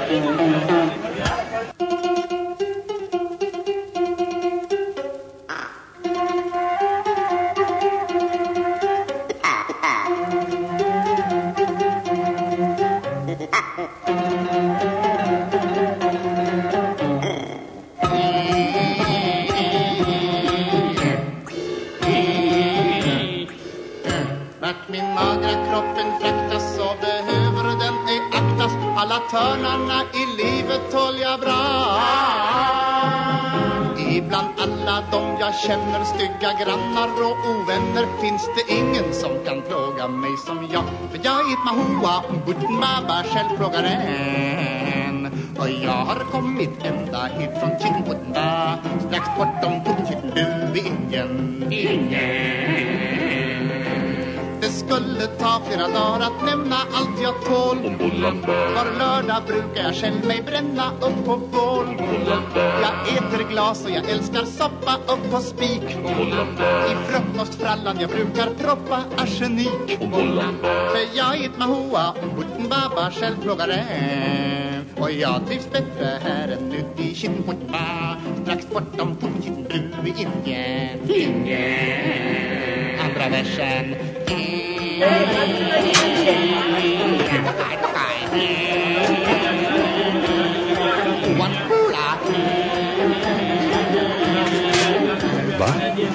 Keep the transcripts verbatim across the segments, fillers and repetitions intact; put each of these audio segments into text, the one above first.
Alla törnarna i livet håller jag bra. Ibland alla de jag känner, stygga grannar och ovänner, finns det ingen som kan plåga mig som jag. För jag är ett mahua, butten baba, självplågaren. Och jag har kommit ända hit från Chittiputta, strax bortom Puttchittiputtu vid Indien. Indien. Det skulle ta flera dagar att nämna allt jag tål. Var lördag brukar jag själv mig bränna upp på bål. Jag äter glas och jag älskar soppa upp på spik. I frukostfrallan jag brukar proppa arsenik. För jag är ett mahua, butten baba, självplågare. Och jag trivs bättre här än ute i Chittiputta, strax bortom Puttchittiputtu i Indien. Indien. Andra versen. Va?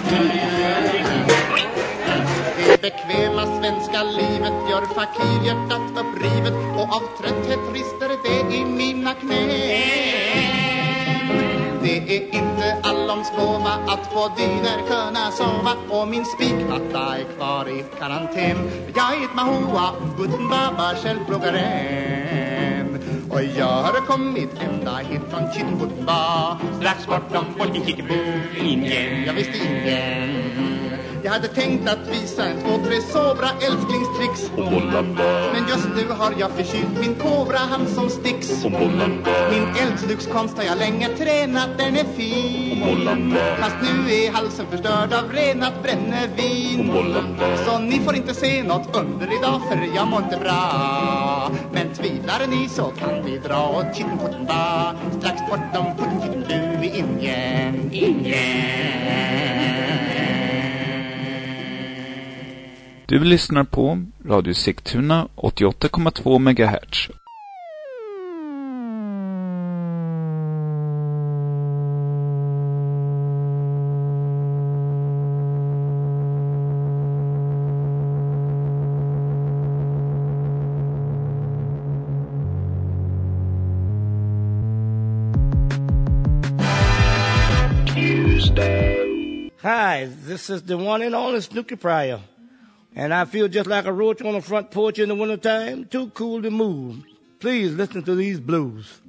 Det bekväma svenska livet gör fakirhjärtat upprivet, och av trötthet rister det i mina knän. Det är inte allons gåva att få dyner kunna sova, och min spikmatta är kvar i karantän. Jag är ett mahua, butten baba, självplågaren. Och jag har kommit ända hit från Chittiputta, strax bortom Puttchittiputtu, Indien. Jag visste Indien. Jag hade tänkt att visa en två, tre sobra älsklingstricks. Men just nu har jag förkylt min kobra, han som sticks. Min eldluxkonst har jag länge tränat, den är fin. Fast nu är halsen förstörd av renat brännevin. Så ni får inte se något under idag, för jag mår inte bra. Men tvivlar ni så kan vi dra åt Chittiputta, strax bortom Puttchittiputtu i Indien. Indien. Du lyssnar på Radio Sigtuna åttioåtta komma två megahertz. Hi, this is the one and only Snooky Pryor. And I feel just like a roach on the front porch in the wintertime, too cool to move. Please listen to these blues.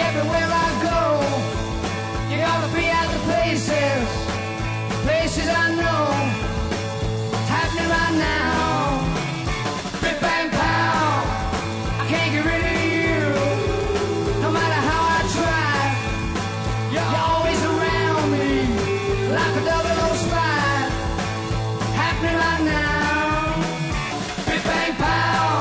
everywhere I go, you're gonna be at the places, places I know, happening right now. Big bang pow, I can't get rid of you, no matter how I try. You're always around me, like a double O spy, happening right now. Big bang pow,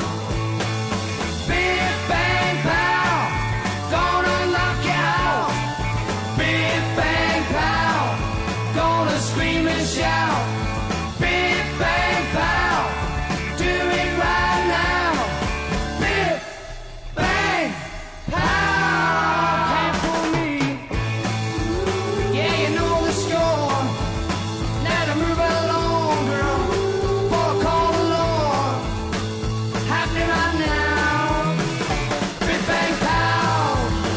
big bang pow, gonna knock you out. Big bang pow, gonna scream and shout. Big bang pow, do it right now. Big bang pow, can't fool me. Yeah, you know the score. Now to move along, girl, before I call the Lord. Happening right now. Big bang pow.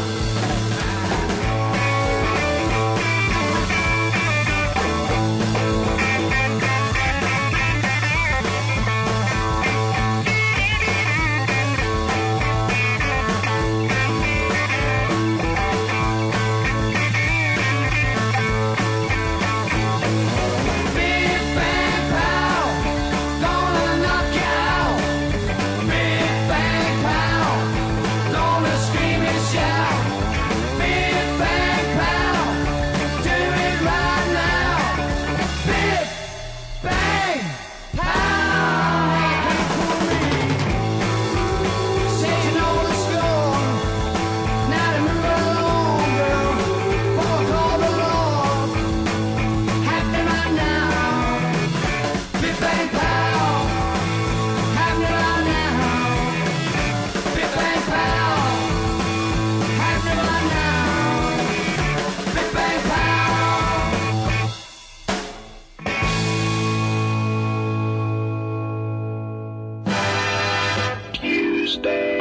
Big bang pow, gonna knock you out. Big bang pow, gonna scream and shout. Big bang pow, do it right now. Big bang pow, hey, can't fool me. Said you know the score. Now to move along, girl, before I call the Lord. Happening right now. Big bang pow, happening right now. Big bang pow, happening right now. Big bang pow. Tuesday.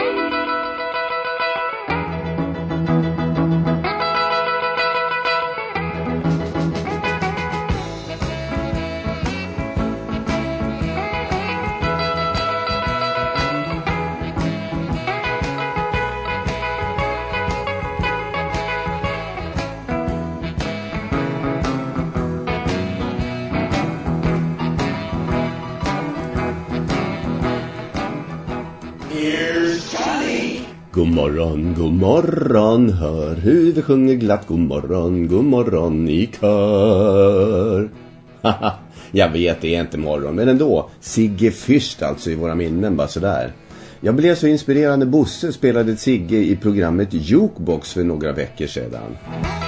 God morgon, god morgon, hör hur vi sjunger glatt. God morgon, god morgon i kör. Haha, jag vet det är inte morgon, men ändå. Sigge Fürst alltså i våra minnen, bara sådär. Jag blev så inspirerad när Bosse spelade Sigge i programmet Jukebox för några veckor sedan.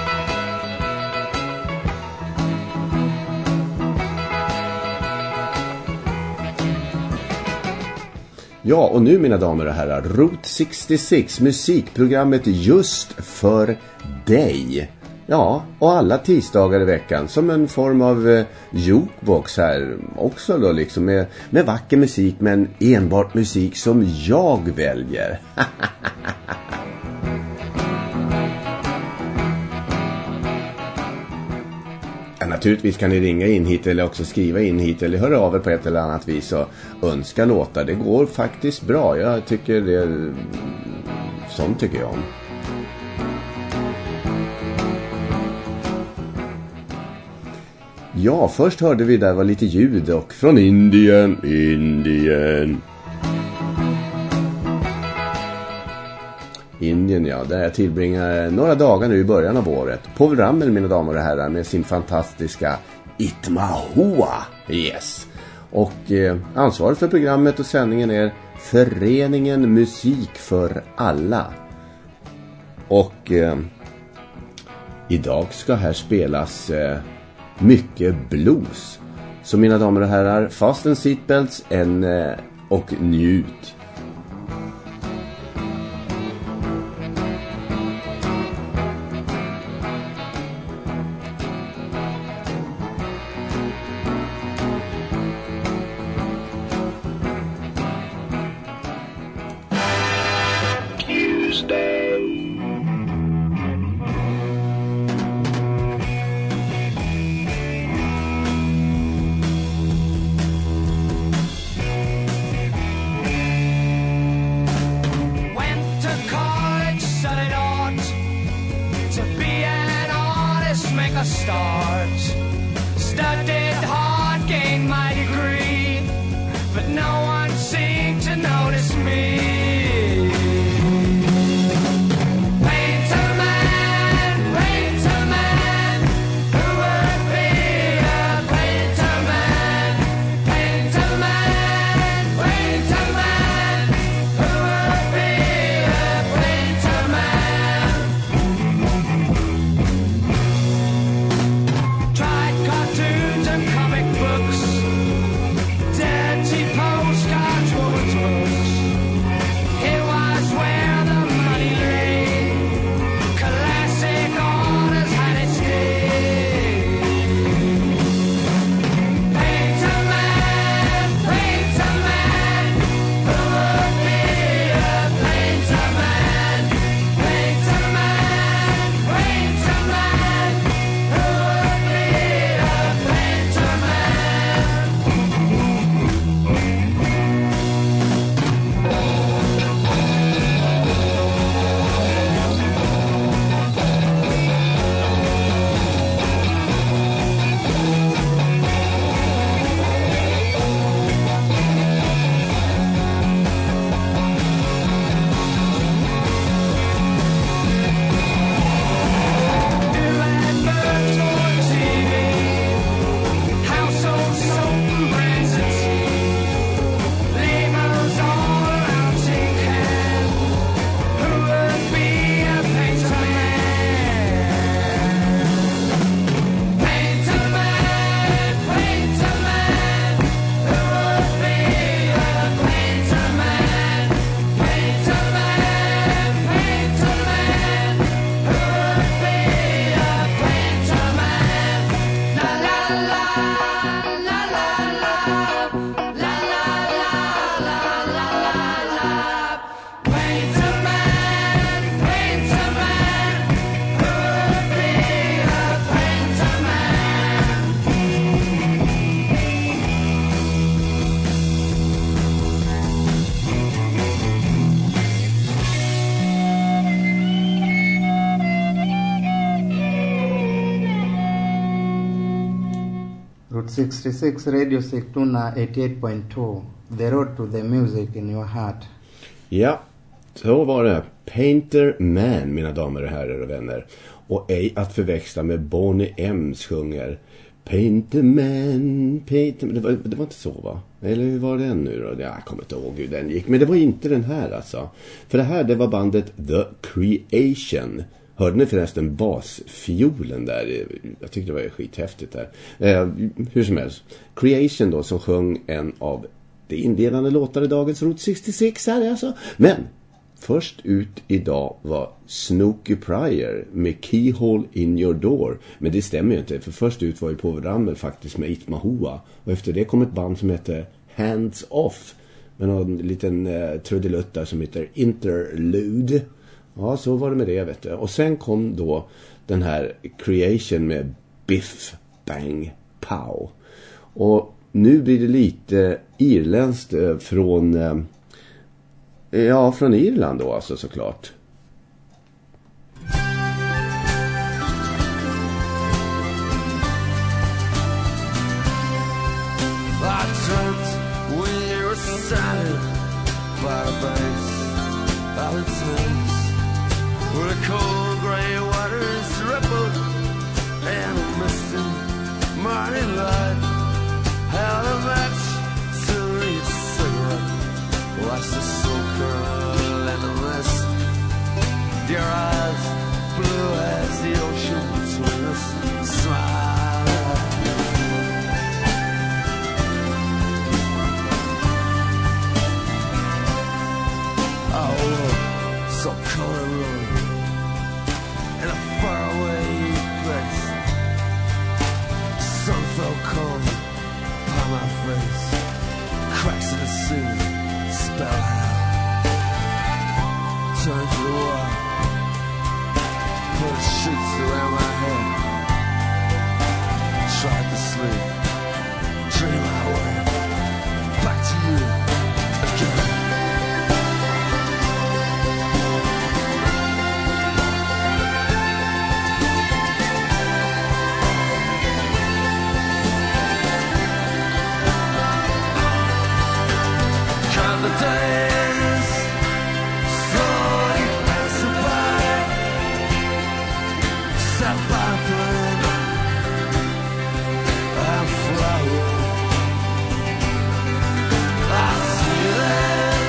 Ja, och nu mina damer och herrar, Route sextiosex, musikprogrammet just för dig. Ja, och alla tisdagar i veckan som en form av eh, jukebox här också då liksom med, med vacker musik, men enbart musik som jag väljer. Ja, naturligtvis kan ni ringa in hit eller också skriva in hit eller höra av er på ett eller annat vis och önska låtar. Det går faktiskt bra. Jag tycker det, sånt tycker jag om. Ja, först hörde vi där var lite ljud och från Indien, Indien. Indien, ja, där jag tillbringar några dagar nu i början av året. Paul Ramel, mina damer och herrar, med sin fantastiska Itmahua. Yes. Och eh, ansvaret för programmet och sändningen är Föreningen Musik för alla. Och eh, idag ska här spelas eh, mycket blues. Så mina damer och herrar, fasten seatbelts en, eh, och njut. Route sixty-six, Radio Sigtuna eighty-eight point two. The road to the music in your heart. Ja, så var det. Painter Man, mina damer och herrar och vänner. Och ej att förväxla med Bonnie M sjunger Painter Man, Painter Man. Det var, det var inte så, va? Eller hur var den nu då? Jag kommer inte ihåg hur den gick. Men det var inte den här alltså. För det här, det var bandet The Creation. Hörde ni förresten basfiolen där? Jag tyckte det var skithäftigt där. Eh, hur som helst. Creation då, som sjöng en av de inledande låtar i dagens Route sextiosex här alltså. Men först ut idag var Snooky Pryor med Keyhole in Your Door. Men det stämmer ju inte, för först ut var ju på Rammel faktiskt med Itmahua. Och efter det kom ett band som heter Hands Off. Med någon liten eh, trudelutt där som heter Interlude. Ja, så var det med det, vet du. Och sen kom då den här Creation med Biff Bang Pow. Och nu blir det lite irländskt eh, från... Eh, ja, från Irland då alltså, såklart. I dreamt when you were standing by the banks of the Thames, where the cold grey waters rippled and a misty morning light held a match to read a cigarette, watch the smoke curl in the mist, your eyes blue as the ocean between us, smile at me. Oh, so color road in a faraway place. Sun fell cold upon my face. Cracks in the ceiling spell hell. Turn to the wall, put sheets around my head. Tried to sleep, dream my way back to you again. The days slowly passing by, step by thread and flower. I see them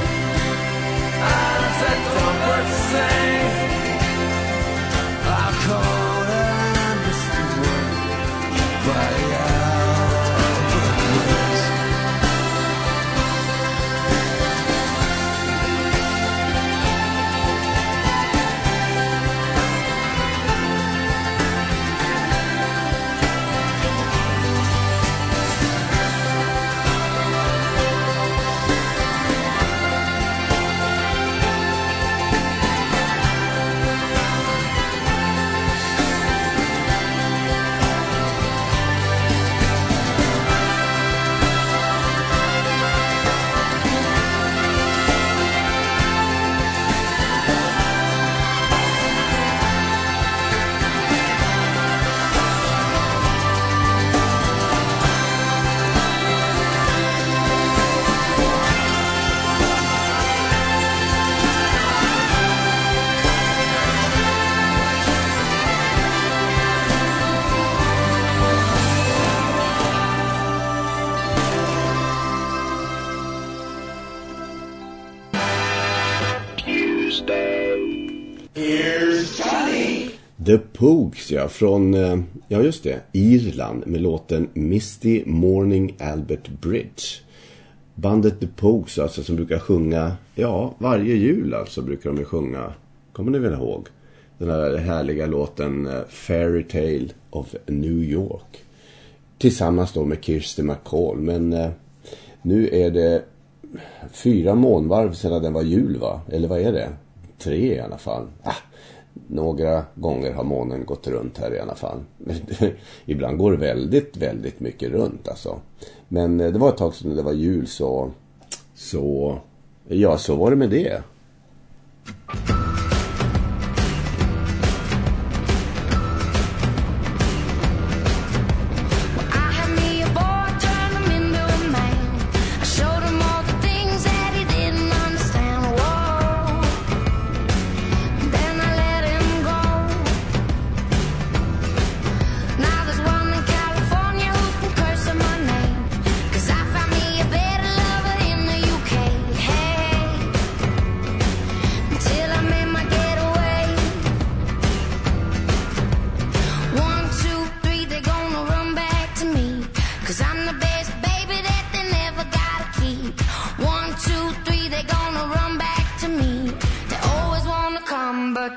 as a trumpet sing. I call and misty word by Albert Bridge. The Pogues, ja, från, ja just det, Irland med låten Misty Morning Albert Bridge. Bandet The Pogues alltså, som brukar sjunga, ja, varje jul alltså brukar de sjunga, kommer ni väl ihåg? Den här härliga låten Fairy Tale of New York. Tillsammans då med Kirsty MacColl, men eh, nu är det fyra månvarv sedan den var jul, va? Eller vad är det? Tre i alla fall. Ah. Några gånger har månen gått runt här i alla fall. Ibland går det väldigt, väldigt mycket runt alltså. Men det var ett tag sedan det var jul, så, så ja, så var det med det. I have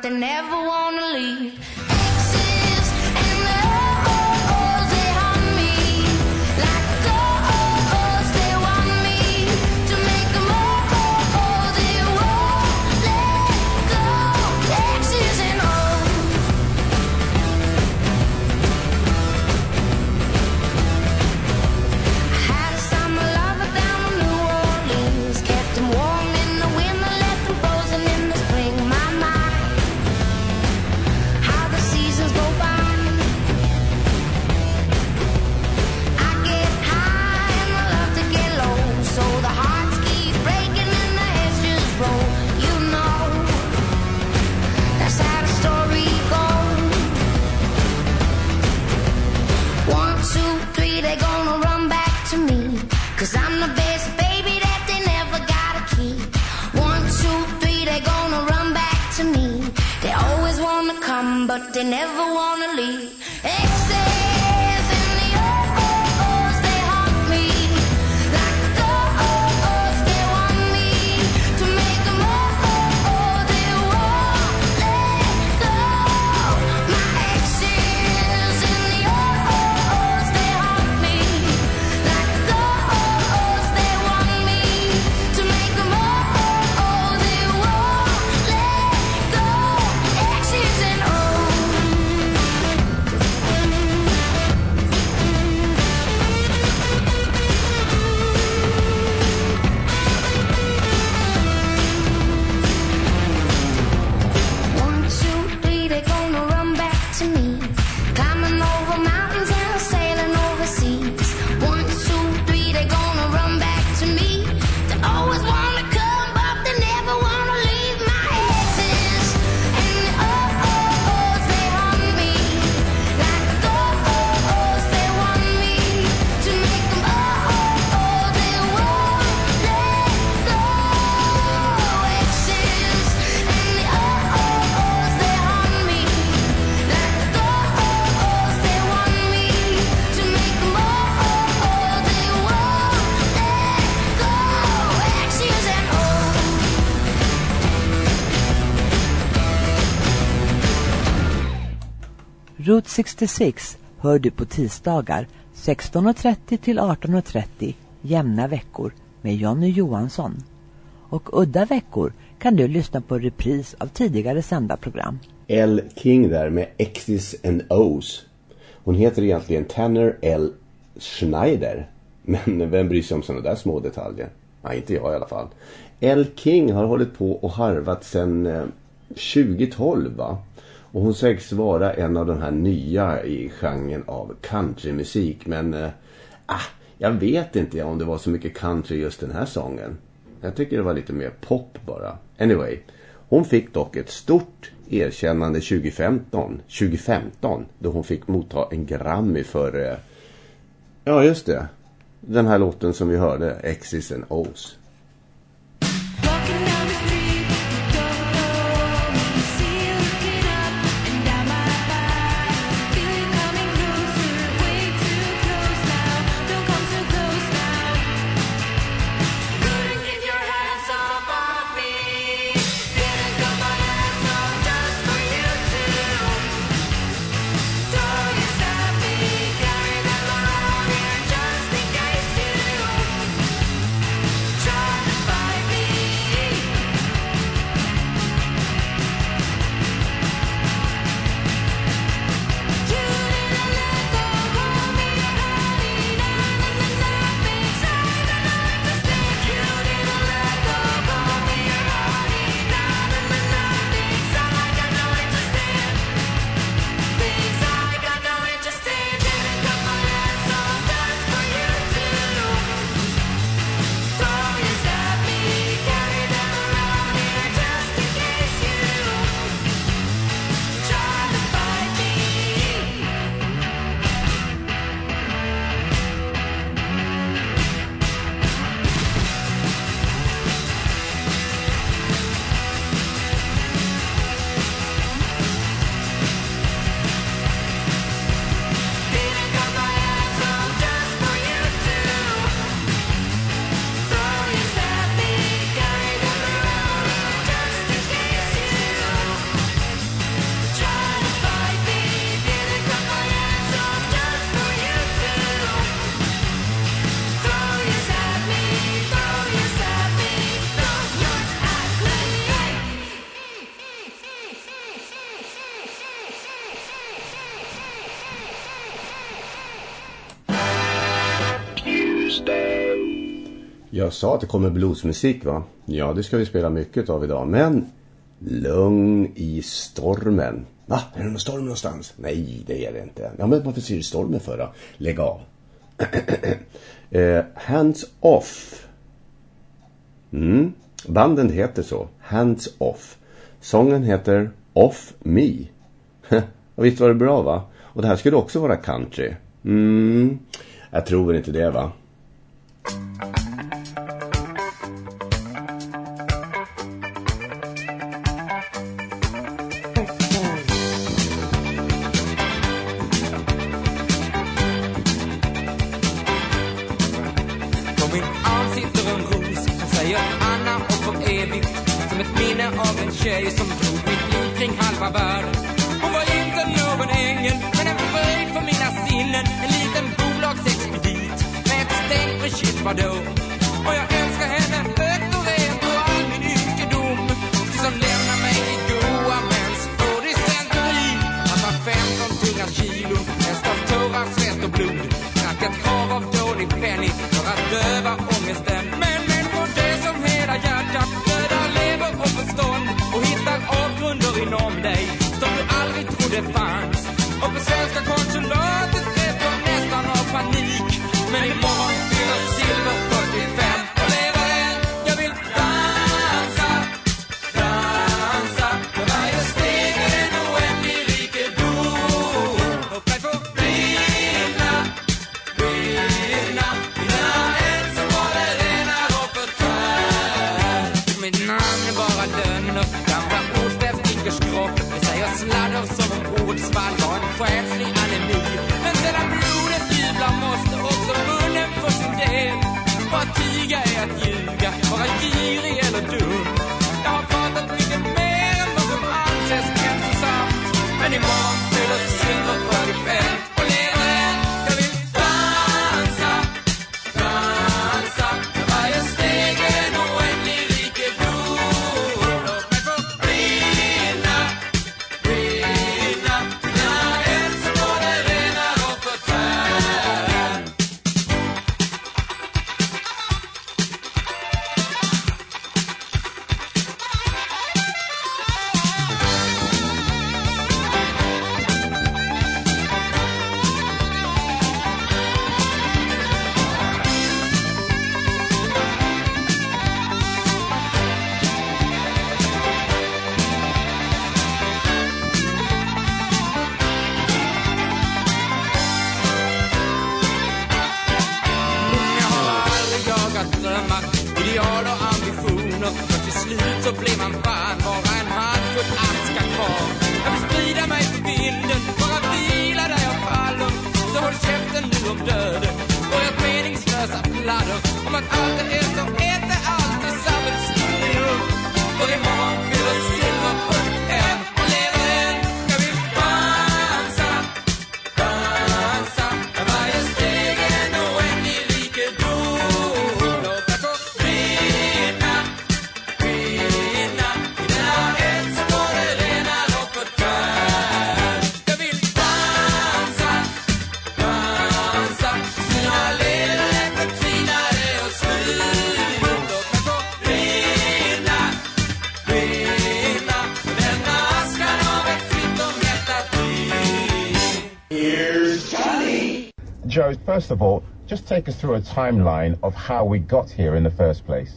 they never wanna leave. Exes and the oh-ohs, they haunt me. Like the oh-ohs, they want me to make them oh-oh, they won't let go. Exes and oh. I had a summer lover down in New Orleans, kept him warm in the winter, left him frozen in the spring. My mind, how the seasons go by. I get high and I love to get low, so the hearts keep breaking and the heads just roll. You know, that's how the story goes. One, two, three, they gonna run back to me, 'cause I'm the best baby that they never gotta keep. One, two, three, they gonna run back to me. They always wanna come, but they never wanna leave. Exes and the oh-oh-ohs, they haunt me. Like the oh-ohs, they want me to make them oh-oh, they won't let go. My exes and the oh-ohs, they haunt me. Like the oh-ohs, they want me to make them oh-oh, they won't let go. Exes and oh. One, two, three, they gonna run back to me. Climbing over mountains and sailing overseas. One, two, three, they gonna run back to me. They always wanna come, but they never wanna leave. My exes and the oh-oh-ohs, they haunt me. Like the oh-ohs, they want me to make them oh-oh, they won't let go. Exes and the oh-ohs, they haunt me. Like the oh-ohs, they want me to make them oh-oh, they won't let go. Exes and oh. Route sextiosex hör du på tisdagar sexton trettio till arton trettio jämna veckor med Johnny Johansson. Och udda veckor kan du lyssna på repris av tidigare sända program. Elle King där med X's and O's. Hon heter egentligen Tanner L. Schneider. Men vem bryr sig om sådana där små detaljer? Nej, inte jag i alla fall. Elle King har hållit på och harvat sedan eh, tjugo tolv, va? Och hon sägs vara en av de här nya i genren av countrymusik. Men eh, ah, jag vet inte om det var så mycket country just den här sången. Jag tycker det var lite mer pop bara. Anyway, hon fick dock ett stort erkännande tjugo femton, tjugo femton då hon fick motta en Grammy för, eh, ja just det, den här låten som vi hörde, X's and O's. Walking down the street, don't know me. See you looking up and down my back. Feel you coming closer, way too close now. Don't come too close now. Couldn't get your hands off of me. Didn't cut my hands off just for you to. Don't you stop me, carry them around here just in case you try Jag sa att det kommer bluesmusik, va? Ja, det ska vi spela mycket av idag. Men lugn i stormen. Va? Är det någon storm någonstans? Nej, det är det inte. Ja, men varför ser du stormen för då? Lägg av. eh, Hands Off. Mm. Banden heter så. Hands Off. Sången heter Off Me. Och visst var det bra, va? Och det här skulle också vara country. Mm. Jag tror inte det, va? Tjej som drog mitt liv kring halva världen. Hon var inte någon ängel, men en fröjd för mina sinnen. En liten bolagsexpedit med ett stängt regit vadå. Och jag älskar henne högt och rent och all min ynkedom. Till som lämnar mig i goa mäns och dysenteri. Han tar femton tunga kilo, mest av tårar, svett och blod. Drack ett krav av dålig penny för att döva ångesten. Men, men på det som hela hjärtat dödar lever och förstånd. Och hittar avgrunder inom dig som du aldrig trodde fanns. Och på svenska konsulatet vet de nästan av panik. Men imorgon fyller silver fyrtiofem och lever än. Jag vill dansa, dansa. För varje steg är en oändlig rikedom. Låt mig få brinna, brinna. Mina eld som håller rena och förtär. Mitt namn är bara lögner. Vi säger sladder som om ordsvall var en själslig anemi. Men sedan blodet jublar måste också munnen få sin del. Bara tiga är att ljuga, vara girig eller dum. Jag har pratat mycket mer än vad som anses hälsosamt. Men imorgon fyller silver fyrtiofem och lever än. Jag vill dansa, dansa. För varje steg är en oändlig rikedom. Låt mig få brinna, brinna. Mina eld som håller rena och förtär. Ideal och ambitioner. För till slut så blir man fan bara en handfull aska kvar. Jag vill sprida mig på vinden, bara vila där jag faller. Så håll käften nu om döden och ert meningslösa pladder om att allt är ett och ett är allt i samhällsliv. För imorgon fyller silver fyrtiofem och lever än. Jag vill dansa, dansa. För varje steg är en oändlig rikedom. Joe, first of all, just take us through a timeline of how we got here in the first place.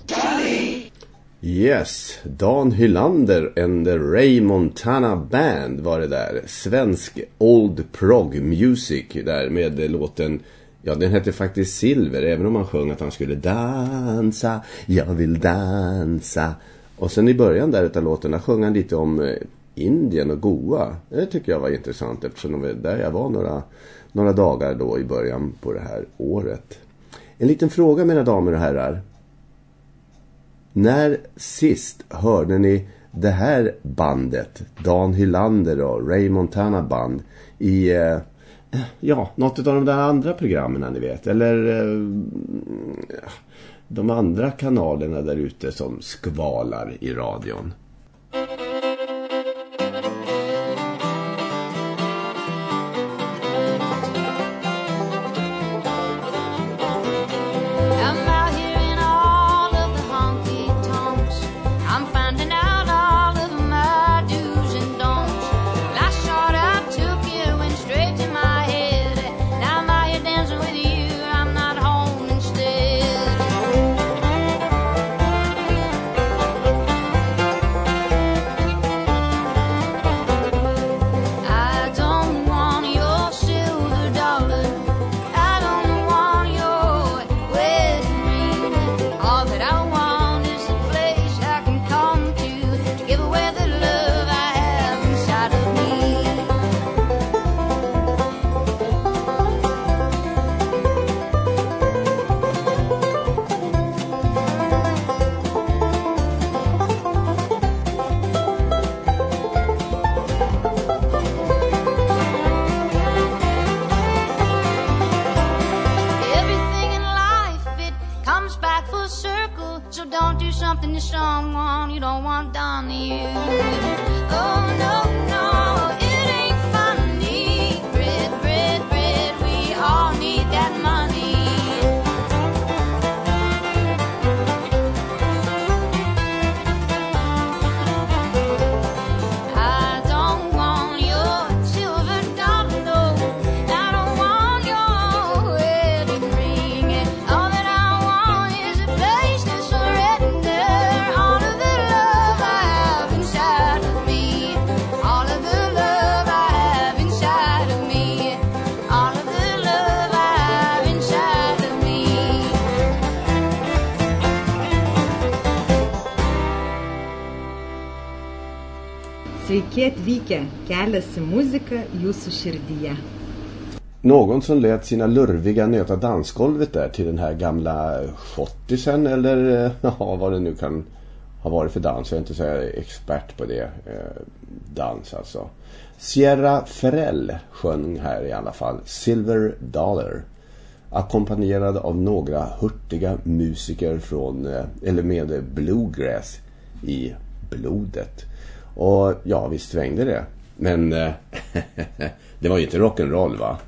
Yes, Dan Hylander and the Ray Montana Band var det där. Svensk old prog music där med låten, ja den hette faktiskt Silver, även om man sjöng att han skulle dansa, jag vill dansa. Och sen i början där utav låten sjöng han lite om Indien och Goa. Det tycker jag var intressant eftersom det var där jag var några, några dagar då i början på det här året. En liten fråga mina damer och herrar. När sist hörde ni det här bandet, Dan Hylander och Ray Montana Band i eh, ja, något av de där andra programmen ni vet, eller eh, de andra kanalerna där ute som skvalar i radion? do something to someone you don't want done to you. Oh no, no, it ain't funny. Bread, bread, bread, we all need that money. I don't want your silver dollar, no. I don't want your wedding ring. All that I want is a place to surrender all of the love I have inside of me. All of the love I have inside of me. All of the love I have inside of me. Sveiki atvykę, kelias į muziką jūsų širdyje. Någon som lät sina lurviga nöta dansgolvet där till den här gamla schottisen eller ja, vad det nu kan ha varit för dans. Jag är inte så expert på det. Eh, dans alltså. Sierra Ferrell sjöng här i alla fall Silver Dollar. Ackompanjerad av några hurtiga musiker från, eh, eller med bluegrass i blodet. Och ja, visst svängde det. Men eh, det var ju inte rock'n'roll, va?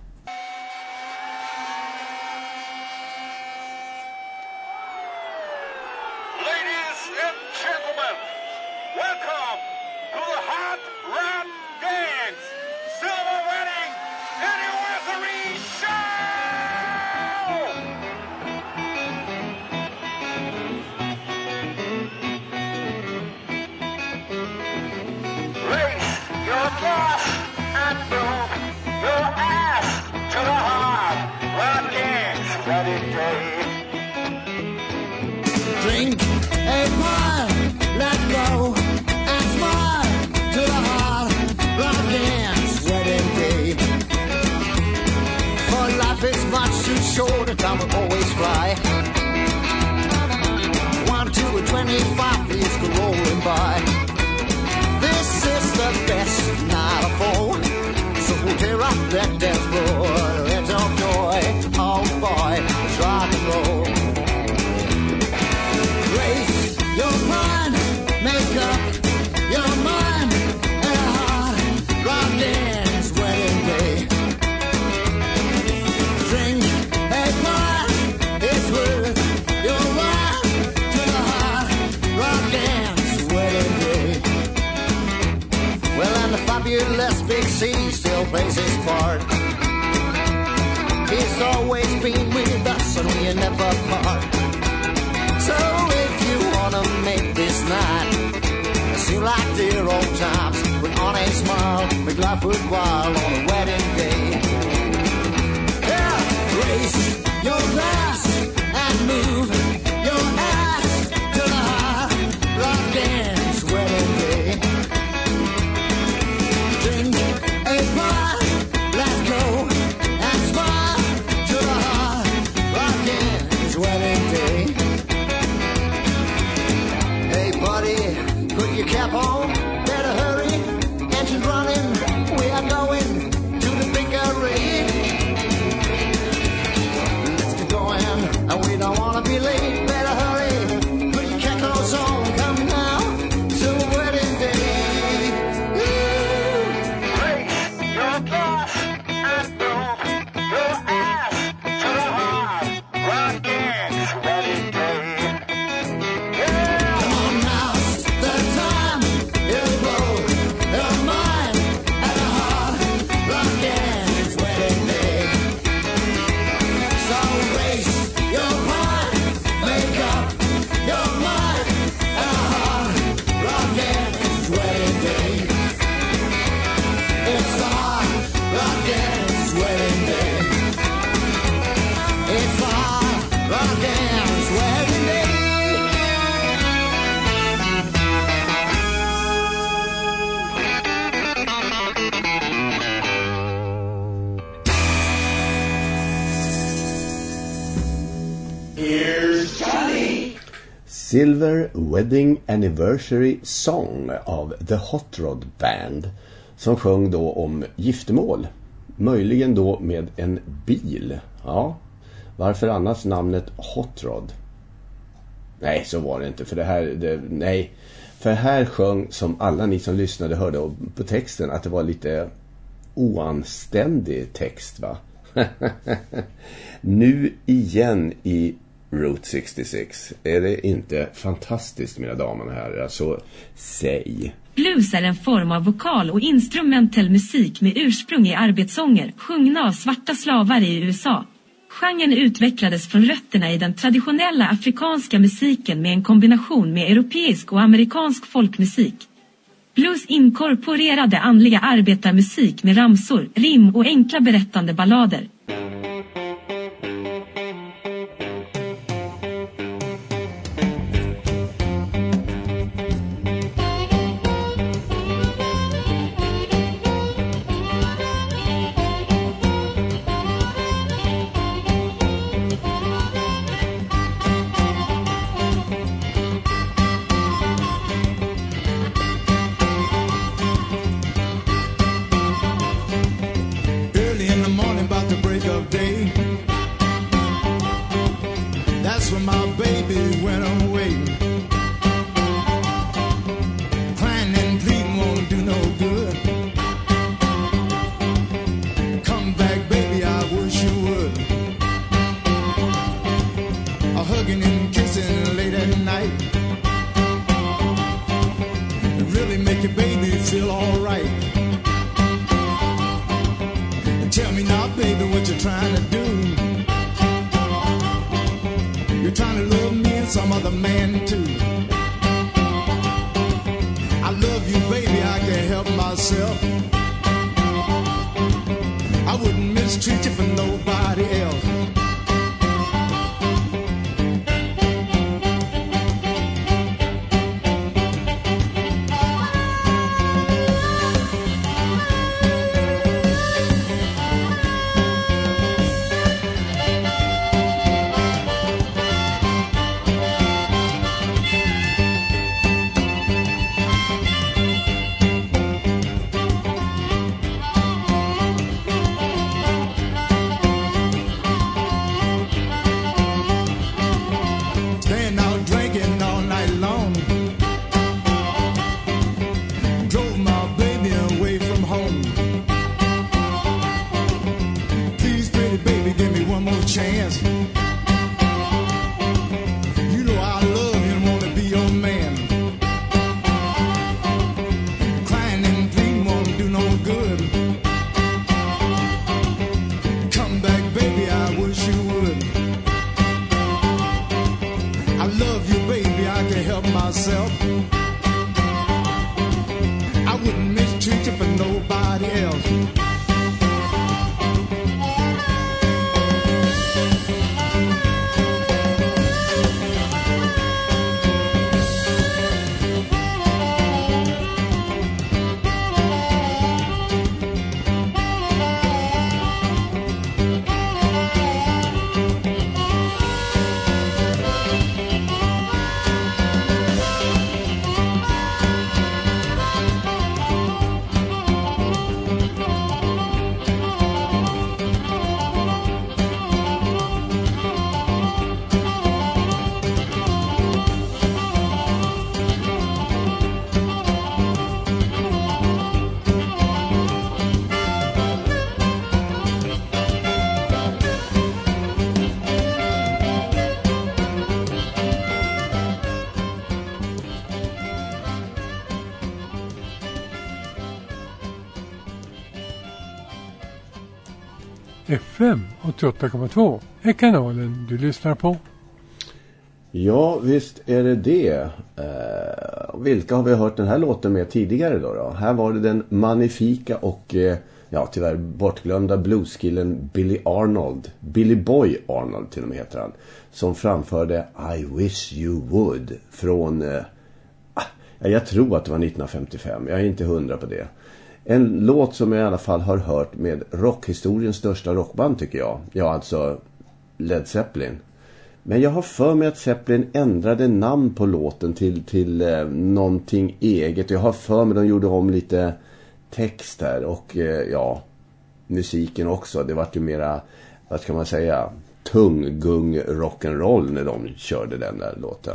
Ladies and gentlemen, welcome to the Hot Rod Dance Silver Wedding Anniversary Show! Raise your glass and move your ass to the Hot Rod Dance Wedding Day. Drink a pie, let's go and smile to the Hot Rod Dance Wedding Day. For life is much too short and time will always fly. One, two, and twenty-five, please go rolling by. This is the best night of all, so we'll tear up that dance floor. Let's enjoy, oh boy, it's rock and roll. Raise your mind, make up your mind, and a hot rock dance wedding day. Drink a pie, it's worth your while to the hot rock dance wedding day. Well, and the fabulous Big C still plays his part. He's always been with us and we never part. So if you wanna make this night seem like dear old times, with on a smile, make life worthwhile on a wedding day. Yeah, raise your glass and move your ass to the hot rock dance wedding day. Drink a pie, let's go and smile to the hot rock dance wedding day. Hey buddy, put your cap on, better hurry, engine running, we are going to the big array. Let's get going, and we don't wanna be late, better hurry, put your cackles on, come now, to the wedding day. Raise your glass and move your ass to the Hot Rod Dance Wedding Day. Come on now, the time is blow your mind at a hot rock dance wedding day. So raise your mind, make up your mind at a hot rock dance wedding day. It's a hot rock dance wedding day. It's a hot rock dance wedding day. Here's Johnny. Silver Wedding Anniversary Song av The Hot Rod Band, som sjöng då om giftermål, möjligen då med en bil. Ja, varför annars namnet Hot Rod? Nej, så var det inte. För det här, det, nej. För här sjöng, som alla ni som lyssnade hörde på texten, att det var lite oanständig text, va? Nu igen i Route sextiosex. Är det inte fantastiskt, mina damer och herrar? Så säg. Blues är en form av vokal- och instrumentell musik med ursprung i arbetssånger, sjungna av svarta slavar i U S A. Genren utvecklades från rötterna i den traditionella afrikanska musiken med en kombination med europeisk och amerikansk folkmusik. Blues inkorporerade andliga arbetarmusik med ramsor, rim och enkla berättande ballader. F M åttioåtta komma två är kanalen du lyssnar på. Ja, visst är det det. Eh, vilka har vi hört den här låten med tidigare då? då? Här var det den magnifika och eh, ja, tyvärr bortglömda blueskillen Billy Arnold. Billy Boy Arnold till och med heter han. Som framförde I Wish You Would från, eh, jag tror att det var nittonhundrafemtiofem. Jag är inte hundra på det. En låt som jag i alla fall har hört med rockhistoriens största rockband tycker jag. Ja, alltså Led Zeppelin. Men jag har för mig att Zeppelin ändrade namn på låten till, till eh, någonting eget. Jag har för mig att de gjorde om lite text här och eh, ja, musiken också. Det var ju mera, vad ska man säga, tung gung rock'n'roll när de körde den där låten.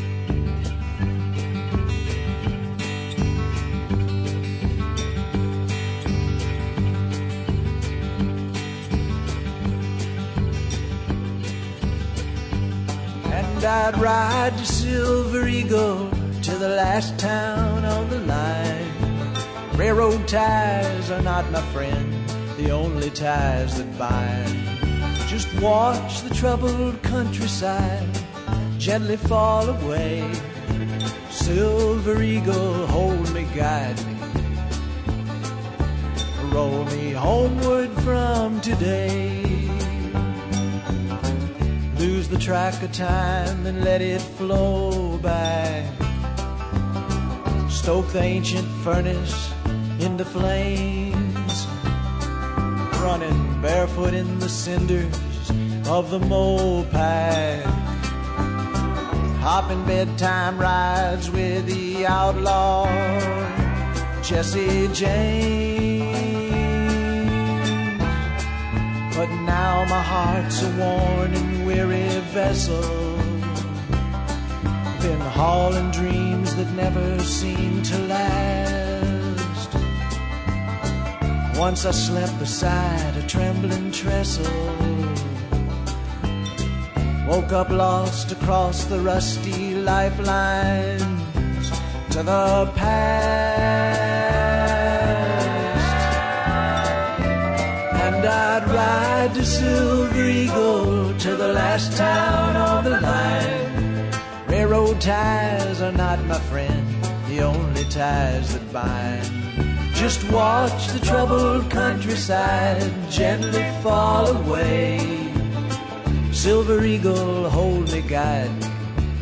And I'd ride to Silver Eagle to the last town on the line. Railroad ties are not, my friend, the only ties that bind. Just watch the troubled countryside gently fall away. Silver Eagle, hold me, guide me, roll me homeward from today. Lose the track of time and let it flow by. Stoke the ancient furnace into flames, running barefoot in the cinders of the mole pie. Hopping bedtime rides with the outlaw Jesse James. But now my heart's a worn and weary vessel, been hauling dreams that never seem to last. Once I slept beside a trembling trestle, woke up lost across the rusty lifelines to the past. And I'd ride to Silver Eagle to the last town on the line. Railroad ties are not, my friend, the only ties that bind. Just watch the troubled countryside gently fall away. Silver Eagle, hold me, guide me,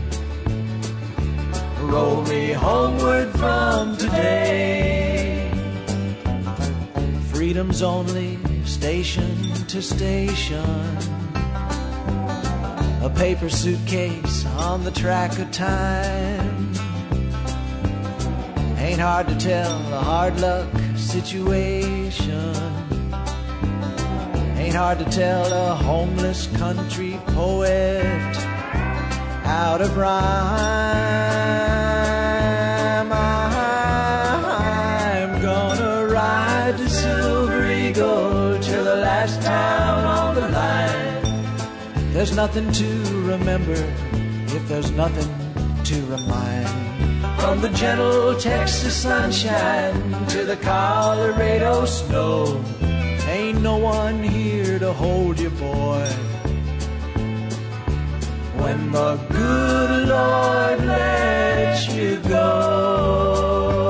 roll me homeward from today. Freedom's only station to station, a paper suitcase on the track of time. Ain't hard to tell a hard luck situation, ain't hard to tell a homeless country poet out of rhyme. I'm gonna ride to Silver Eagle to the last town on the line. There's nothing to remember if there's nothing to remind. From the gentle Texas sunshine to the Colorado snow, ain't no one here to hold you, boy, when the good Lord lets you go.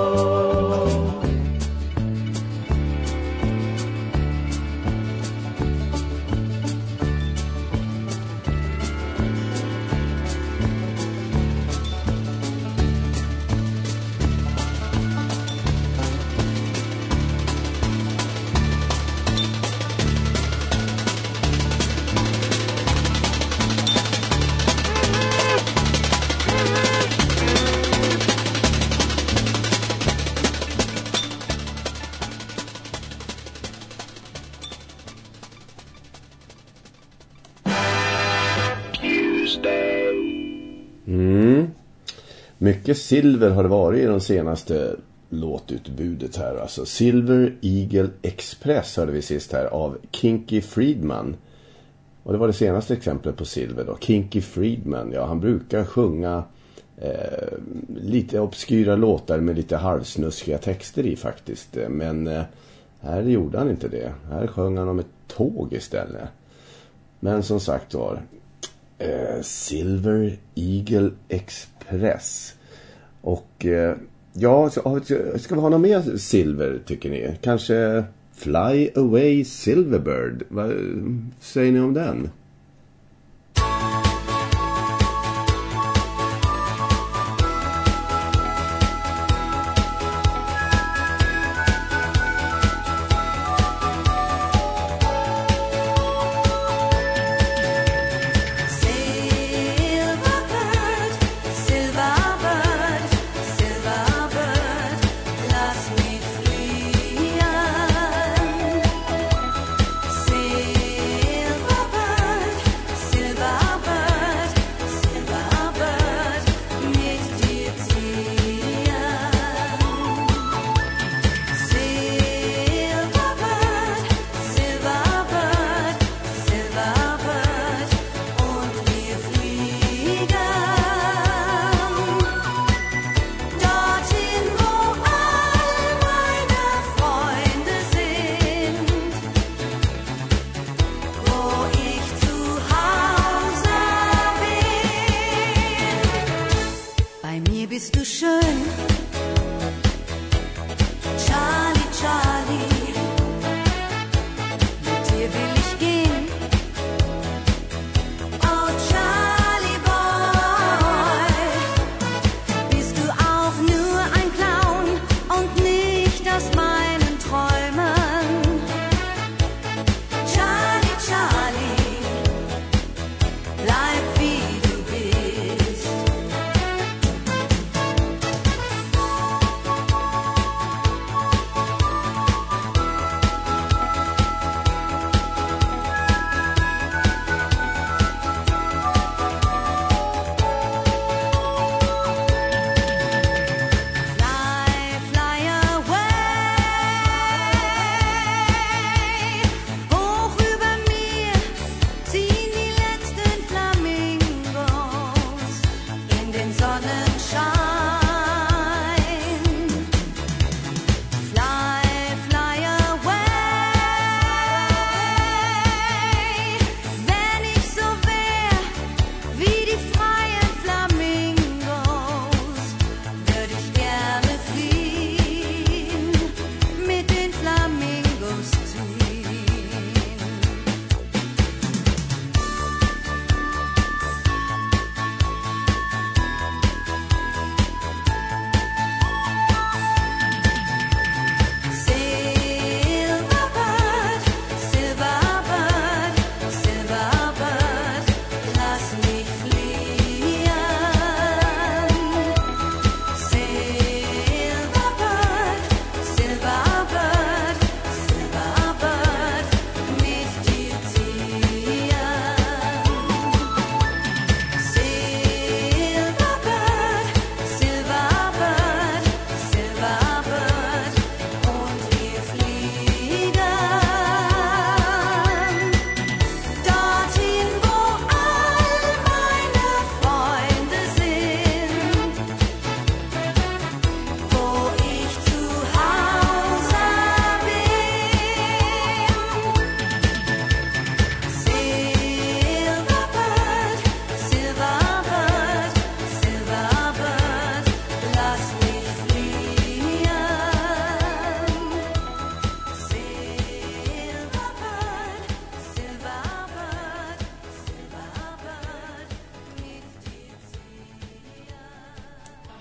Mm. Mycket silver har det varit i de senaste låtutbudet här. Alltså Silver Eagle Express hörde vi sist här av Kinky Friedman. Och det var det senaste exemplet på silver då. Kinky Friedman, ja, han brukar sjunga eh, lite obskyra låtar med lite halvsnuskiga texter i faktiskt. Men eh, här gjorde han inte det. Här sjöng han om ett tåg istället. Men som sagt var, eh, Silver Eagle Express. Och eh, ja, så, ska vi ha något mer silver tycker ni? Kanske Fly Away Silverbird. Vad säger ni om den? Silver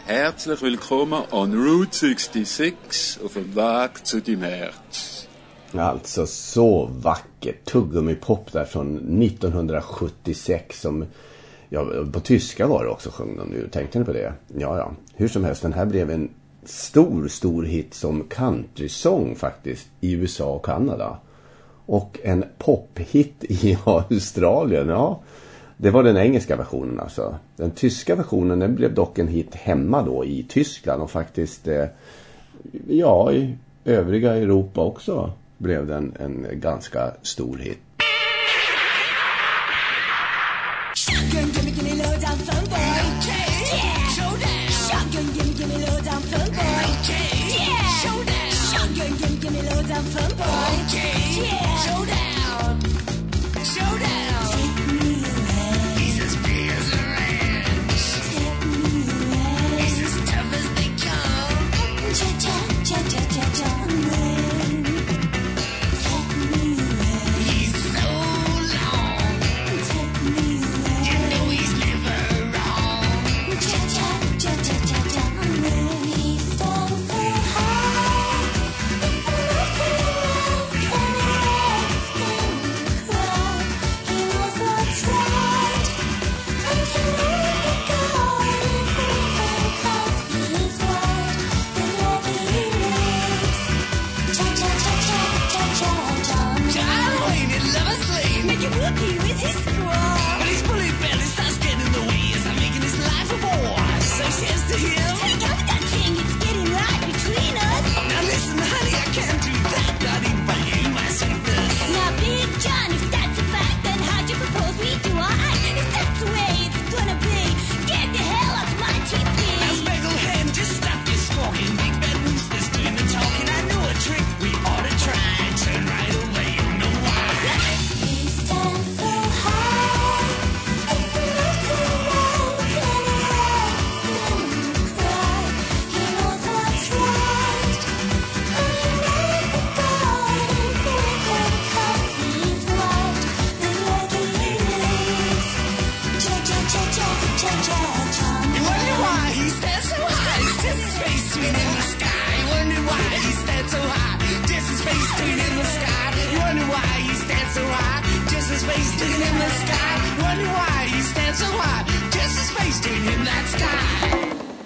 Herzlich willkommen on Route sextiosex auf dem Weg zu din Herz. Alltså så vackert tuggummi-pop där från nittonhundrasjuttiosex som, ja, på tyska var det också sjöng de nu. Tänkte ni på det? Ja, ja. Hur som helst, den här blev en stor, stor hit som countrysång faktiskt i U S A och Kanada. Och en pophit i Australien, ja. Det var den engelska versionen alltså. Den tyska versionen den blev dock en hit hemma då i Tyskland och faktiskt, eh, ja, i övriga Europa också blev den en ganska stor hit. Shotgun, gimme, gimme lowdown fun boy. Okay, yeah. Showdown. Shotgun, gimme, gimme lowdown fun boy. Okay, yeah. Showdown. Shotgun, gimme, gimme lowdown fun boy. Okay, yeah. Showdown. Showdown. Take me away. He's as big as a ranch. Take me away. He's as tough as they come. Cha cha cha cha cha cha. Take me away. He's so long. Take me away. You know he's never wrong. Cha cha cha cha cha cha. He's done so high. He was what's right. Until he got it because he's white and ready legs. Cha cha cha cha cha cha cha. John Wayne in Lover's Lane, making whoopee with his squad. But his bully belly starts getting in the way as I'm making his life a bore. So she says to him, take out that thing, it's getting right between us. Now listen, honey, I can't do that, not even by you, my sweetness. Now, Big John, if that's a fact, then how'd you propose we do our act? If that's the way it's gonna be, get the hell off my T V. Now, Specklehead, just stop your squawking. Big Bad Rooster's doing the talking. I know a trick we ought to try. Turn right over, you know why. He stands so high. It's enough to know that he has cry. He knows what's right. And he never got it because he's white and leggy legs. Cha cha cha cha cha cha cha. You wonder why he stands so high? It's just his face sweet in the sky. You wonder why he stands so high? Just his face sweet in the sky. You wonder why he stands so high? Just his face sweet in the sky. You wonder why he stands so high? Just his face sweet in that sky.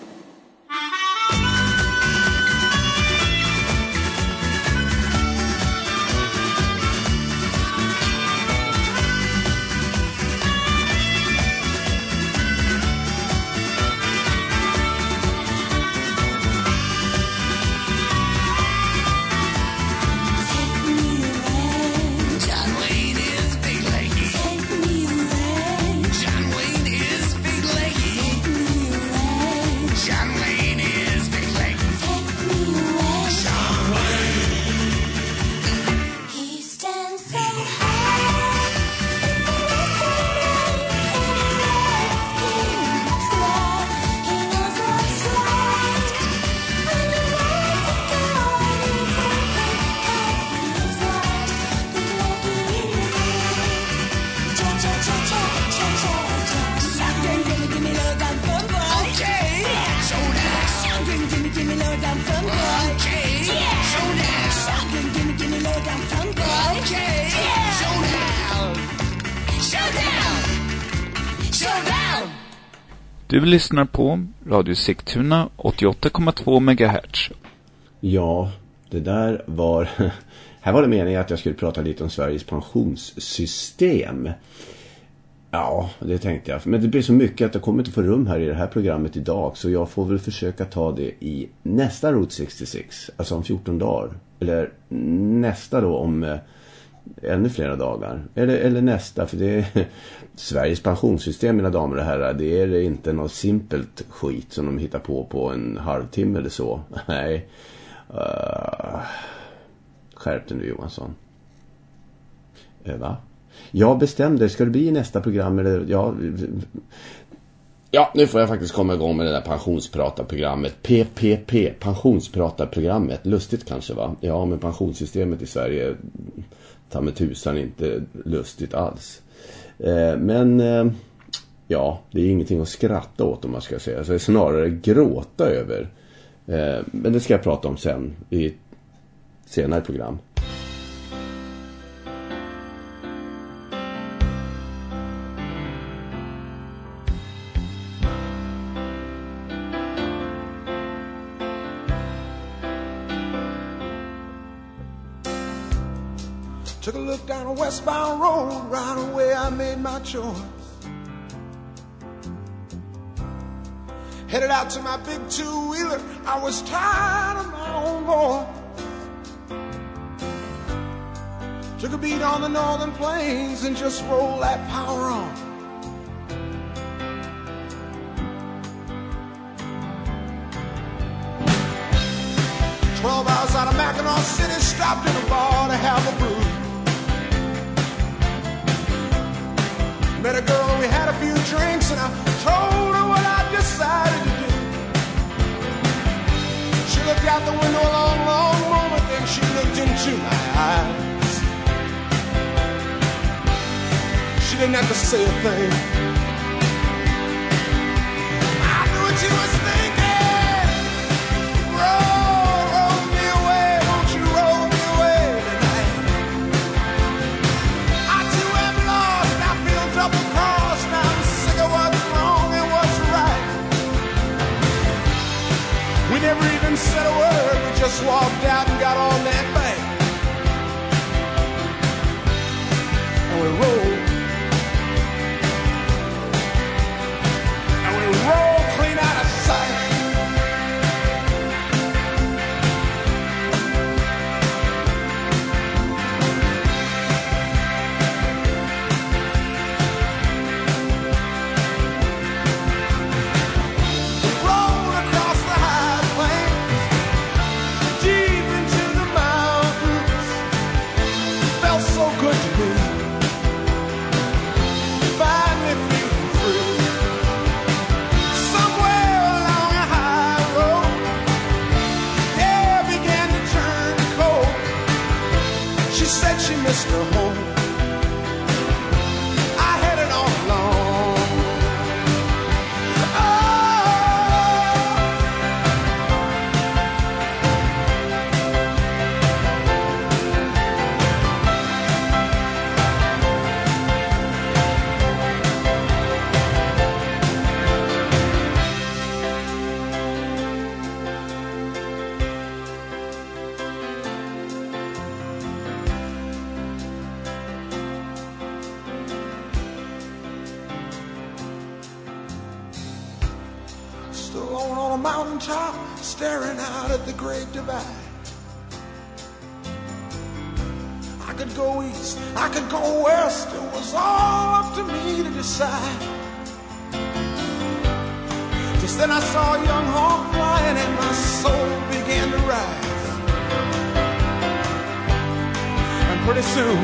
John Wayne is big leggy. Take me away. John Wayne is big leggy. Take me away. John Wayne is big leggy. Take me away. John Wayne. He stands so high. It's enough to cry. He knows what's right. And he never got it because he's white with leggy legs. Cha cha cha cha cha cha cha. Shotgun, gimme, gimme lowdown fun boy. Okay. Showdown. Shotgun, gimme, gimme lowdown fun boy. Okay. Showdown. Shotgun, gimme, gimme lowdown fun boy. Okay. Showdown. Showdown. Showdown. Du lyssnar på Radio Sigtuna åttioåtta komma två megahertz. Ja, det där var... Här var det meningen att jag skulle prata lite om Sveriges pensionssystem. Ja, det tänkte jag. Men det blir så mycket att jag kommer inte få rum här i det här programmet idag. Så jag får väl försöka ta det i nästa Route sextiosex. Alltså om fjorton dagar. Eller nästa då om eh, ännu flera dagar. Eller, eller nästa, för det är Sveriges pensionssystem, mina damer och herrar. Det är inte något simpelt skit som de hittar på på en halvtimme eller så. Nej. Uh, skärp dig nu, Johansson. Uh, va? Jag bestämde, ska det bli nästa program eller... Ja, ja, nu får jag faktiskt komma igång med det där pensionspratarprogrammet. P P P, pensionspratarprogrammet. Lustigt kanske, va? Ja, men pensionssystemet i Sverige tar med tusan inte lustigt alls. Eh, men... Eh, ja, det är ingenting att skratta åt om man ska säga. Så det är snarare gråta över. Eh, men det ska jag prata om sen i ett senare program. Took a look down a westbound road, right away I made my choice. Headed out to my big two-wheeler, I was tired of my own voice. Took a beat on the northern plains and just rolled that power on. Twelve hours out of Mackinac City, stopped in a bar to have a brew. Met a girl and we had a few drinks and I told her what I decided to do. She looked out the window a long, long moment, then she looked into my eyes. She didn't have to say a thing. I knew what she was thinking. Roll, roll me away, won't you roll me away tonight? I too am lost, I feel double crossed, I'm sick of what's wrong and what's right. We never even said a word, we just walked out and got on that bank. And we rolled. And we rolled clean out of sight. Mister Home, I had it all along. Still on on a mountaintop, staring out at the Great Divide. I could go east, I could go west, it was all up to me to decide. Just then I saw a young hawk flying and my soul began to rise. And pretty soon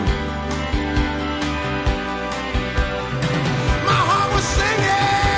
my heart was singing.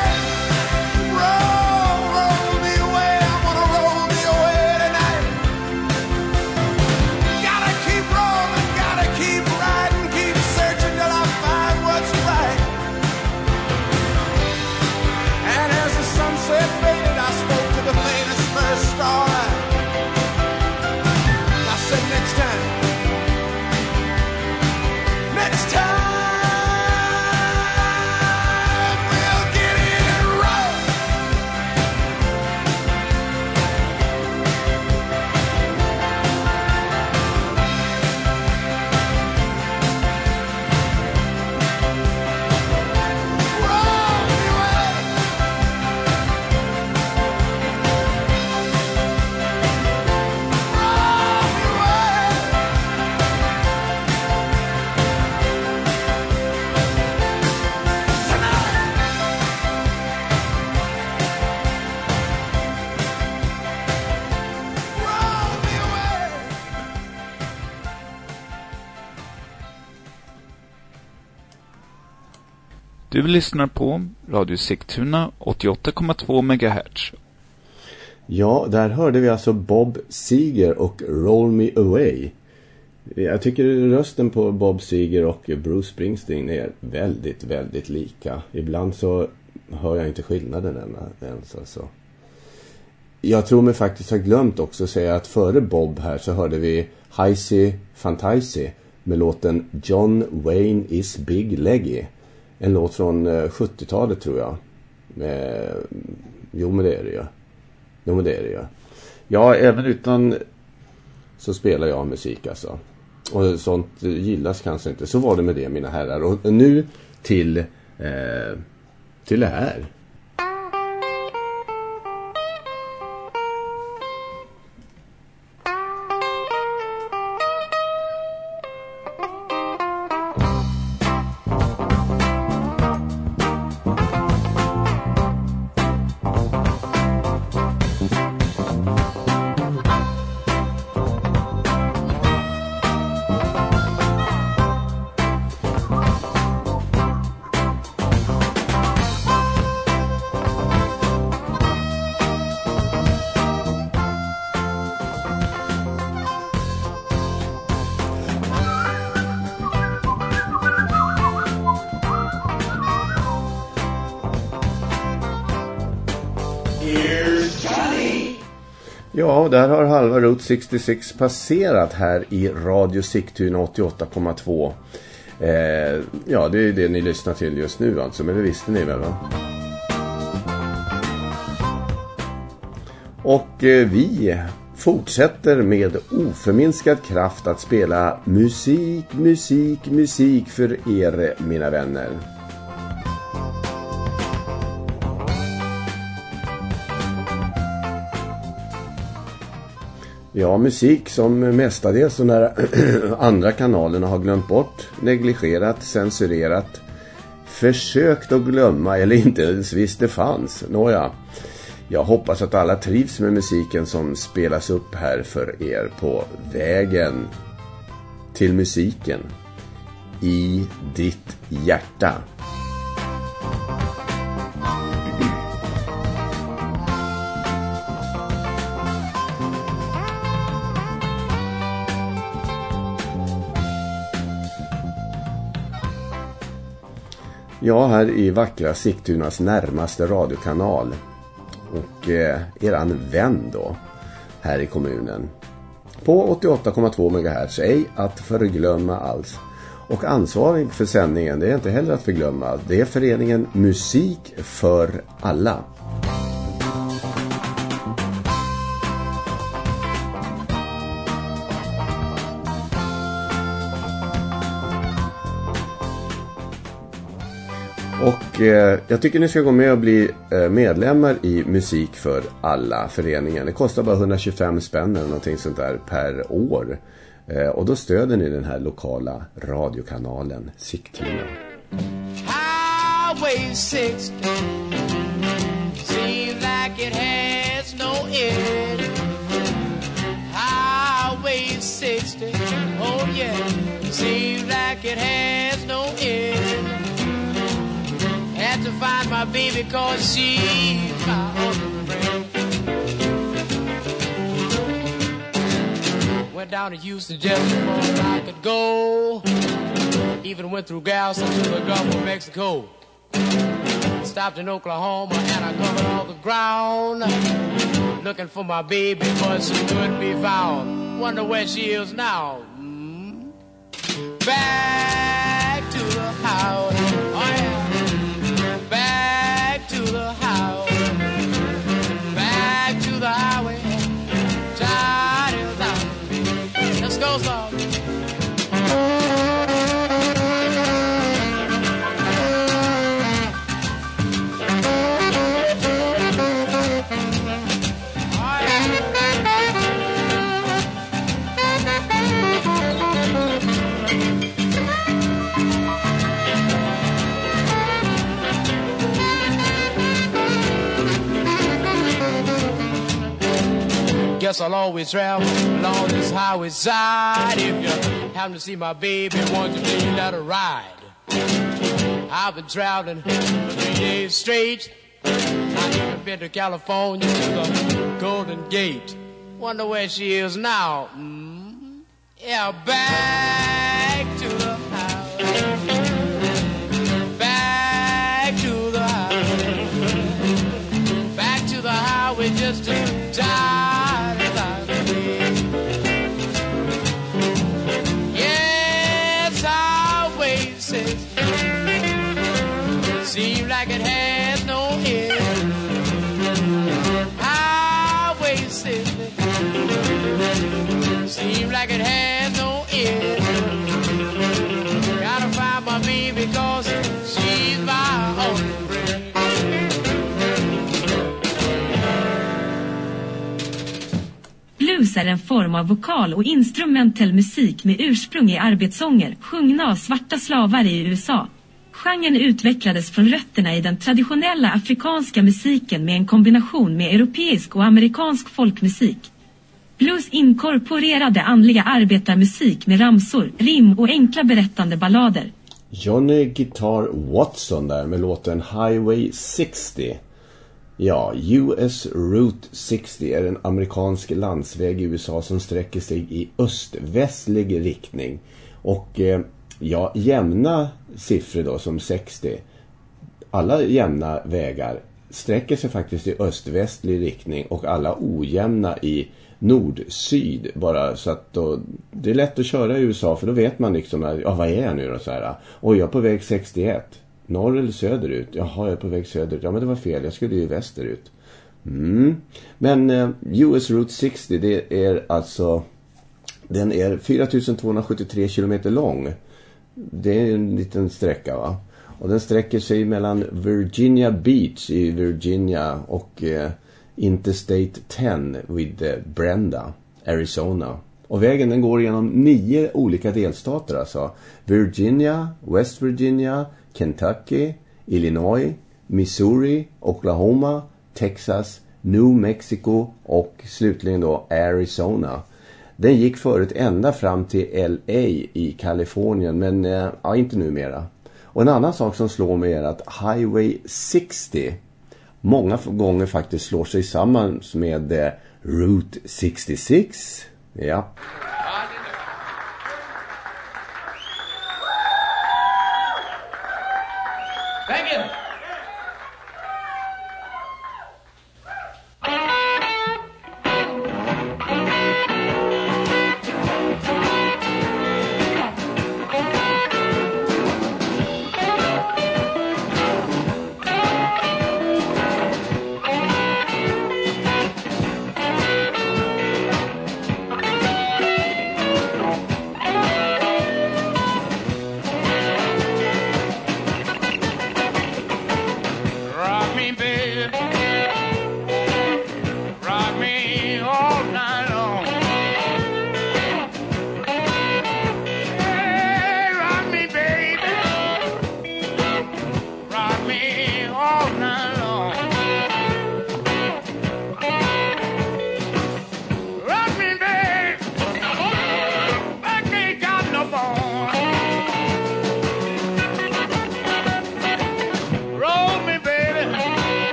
Du lyssnar på Radio Sigtuna åttioåtta komma två megahertz. Ja, där hörde vi alltså Bob Seger och Roll Me Away. Jag tycker rösten på Bob Seger och Bruce Springsteen är väldigt, väldigt lika. Ibland så hör jag inte skillnaden ens. Alltså. Jag tror mig faktiskt ha glömt också att säga att före Bob här så hörde vi Heisey Fantasy med låten John Wayne is Big Leggy. En låt från sjuttiotalet tror jag. Med... Jo men det är det ju. Jo men det är det ju. Ja, även utan så spelar jag musik alltså. Och sånt gillas kanske inte. Så var det med det mina herrar. Och nu till, eh, till det här. Ja, där har halva Route sextiosex passerat här i Radio Sigtuna åttioåtta komma två. Eh, ja, det är det ni lyssnar till just nu alltså, men det visste ni väl va? Och eh, vi fortsätter med oförminskad kraft att spela musik, musik, musik för er mina vänner. Ja, musik som mestadels så när andra kanalerna har glömt bort, negligerat, censurerat, försökt att glömma eller inte ens visst det fanns. Nåja, jag hoppas att alla trivs med musiken som spelas upp här för er på vägen till musiken i ditt hjärta. Ja, här i vackra Sigtunas närmaste radiokanal och eh, eran vän då här i kommunen på åttioåtta komma två megahertz, ej att förglömma alls. Och ansvarig för sändningen, det är inte heller att förglömma, det är föreningen Musik för alla. Och eh, jag tycker ni ska gå med och bli eh, medlemmar i Musik för alla föreningen. Det kostar bara hundratjugofem spänn eller någonting sånt där per år. Eh, och då stöder ni den här lokala radiokanalen Sigtuna. Highway sixty seems like it has no end. Highway sixty, oh yeah, seems like it has no end. Had to find my baby cause she's my only friend. Went down to Houston just before I could go. Even went through Galveston to the Gulf of Mexico. Stopped in Oklahoma and I covered all the ground. Looking for my baby but she couldn't be found. Wonder where she is now. Mm. Back to the house. Oh yeah. Back to the house, back to the highway, time is out. Let's go, son. Guess I'll always travel along this highway side. If you happen to see my baby, won't you please let her ride? I've been traveling for three days straight. I've even been to California to the Golden Gate. Wonder where she is now. Mm. Yeah, back to the house. Back to the house. Back to the highway just to die without me. Yes, highway says seems like it has no end. Highway says seems like it has no end. Gotta find my me because she's my only friend. Blues är en form av vokal och instrumentell musik med ursprung i arbetssånger, sjungna av svarta slavar i U S A. Genren utvecklades från rötterna i den traditionella afrikanska musiken med en kombination med europeisk och amerikansk folkmusik. Blues inkorporerade andliga arbetarmusik med ramsor, rim och enkla berättande ballader. Johnny Guitar Watson där med låten Highway sextio. Ja, U S Route sextio är en amerikansk landsväg i U S A som sträcker sig i öst-västlig riktning. Och eh, ja, jämna siffror då som sextio. Alla jämna vägar sträcker sig faktiskt i öst-västlig riktning och alla ojämna i nord-syd, bara så att då, det är lätt att köra i U S A för då vet man liksom, ja vad är jag nu då så här. Och jag är på väg sextioett, norr eller söderut. Jaha, jag är på väg söderut. Ja men det var fel, jag skulle ju västerut. Mm. Men eh, U S Route sextio, det är alltså, den är fyra tusen tvåhundrasjuttiotre kilometer lång. Det är en liten sträcka va. Och den sträcker sig mellan Virginia Beach i Virginia och eh, Interstate tio vid eh, Brenda, Arizona. Och vägen den går genom nio olika delstater alltså. Virginia, West Virginia, Kentucky, Illinois, Missouri, Oklahoma, Texas, New Mexico och slutligen då Arizona. Den gick förut ända fram till L A i Kalifornien, men eh, ja, inte numera. Och en annan sak som slår mig är att Highway sextio många gånger faktiskt slår sig samman med eh, Route sextiosex. Ja. Thank you.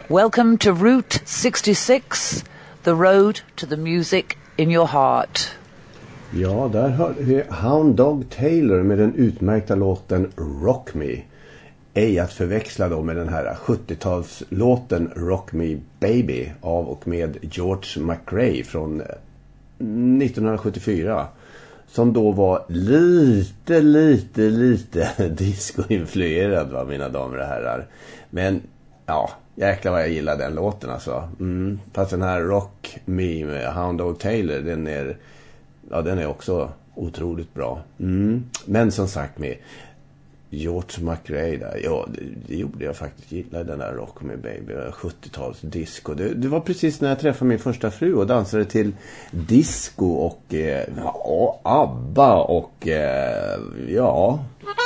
Welcome to Route sixty-six, the road to the music in your heart. Ja, där hör vi Hound Dog Taylor med den utmärkta låten Rock Me. Ej att förväxla då med den här sjuttiotalslåten Rock Me Baby av och med George McRae från nittonhundrasjuttiofyra. Som då var lite, lite, lite disco-influerad, va, mina damer och herrar. Men, ja, jäklar vad jag gillar den låten alltså. Mm. Fast den här Rock Me med Hound Dog Taylor, den är, ja, den är också otroligt bra. Mm. Men som sagt med George McRae där, ja, det, det gjorde jag faktiskt. Gillade den där Rock Me Baby, sjuttio-tals disco. Det, det var precis när jag träffade min första fru och dansade till disco och eh, ja, ABBA och eh, ja...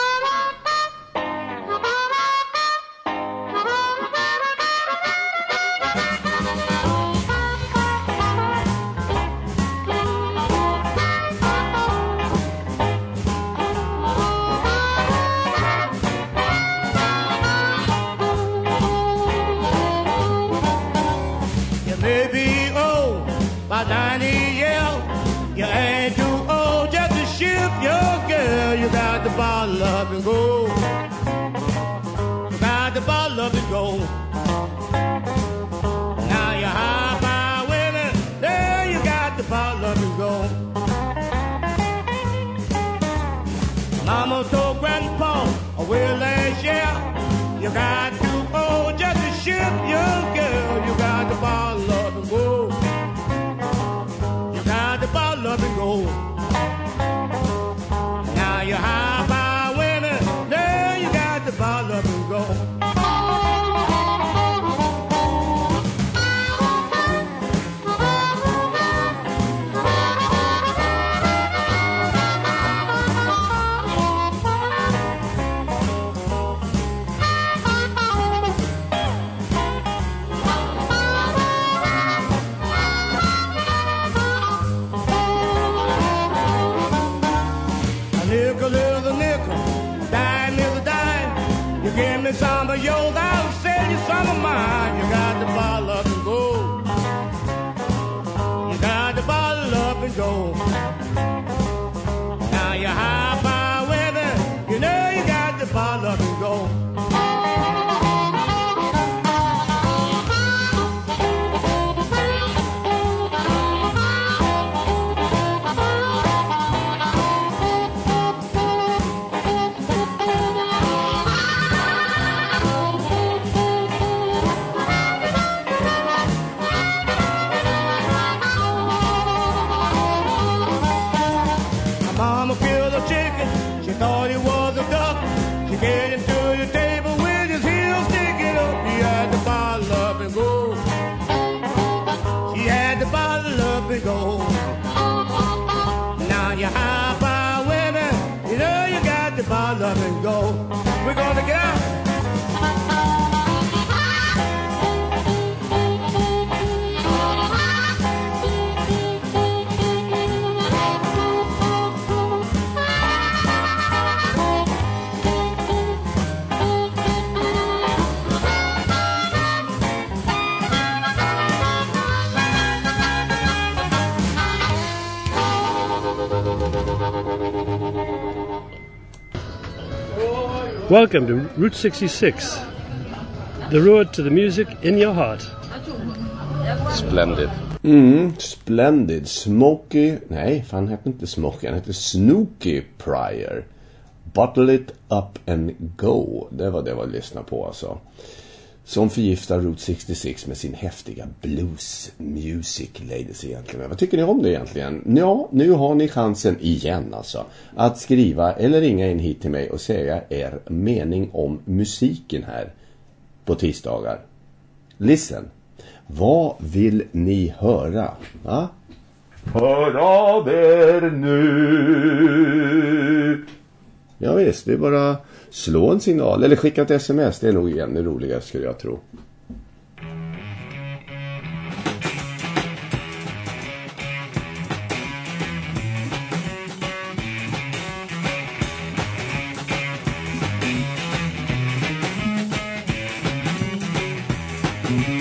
Up and go. You got the bottle up and go. Now you're high by women. There you got the bottle up and go. Mama told Grandpa a will last year. You got too old just to ship your girl. You got the bottle up and go. You got the bottle up and go. Now you're high by bottle up and go. A nickel is a nickel, a dime is a dime. You give me some of yours, I'll sell you some of mine. You got the bottle up and go. You got the bottle up and go. Now you're high by women. You know you got the bottle up and go. Thought it was a duck. She get into your table with his heels sticking up. He had the bottle up and go. She had the bottle up and go. Now you're high by women. You know you got the bottle up and go. We're gonna get out. Welcome to Route sixty-six, the road to the music in your heart. Splendid. Mm, splendid. Smokey, nej, fan hette inte Smokey, han hette Snooky Pryor. Bottle it up and go. Det var det jag lyssnade på alltså. Som förgiftar Route sextiosex med sin häftiga blues music, ladies egentligen. Men vad tycker ni om det egentligen? Ja, nu har ni chansen igen alltså. Att skriva eller ringa in hit till mig och säga er mening om musiken här på tisdagar. Listen. Vad vill ni höra? Va? Hör av er nu! Ja visst, det är bara slå en signal eller skicka ett sms. Det är nog igen det roliga skulle jag tro. Mm-hmm.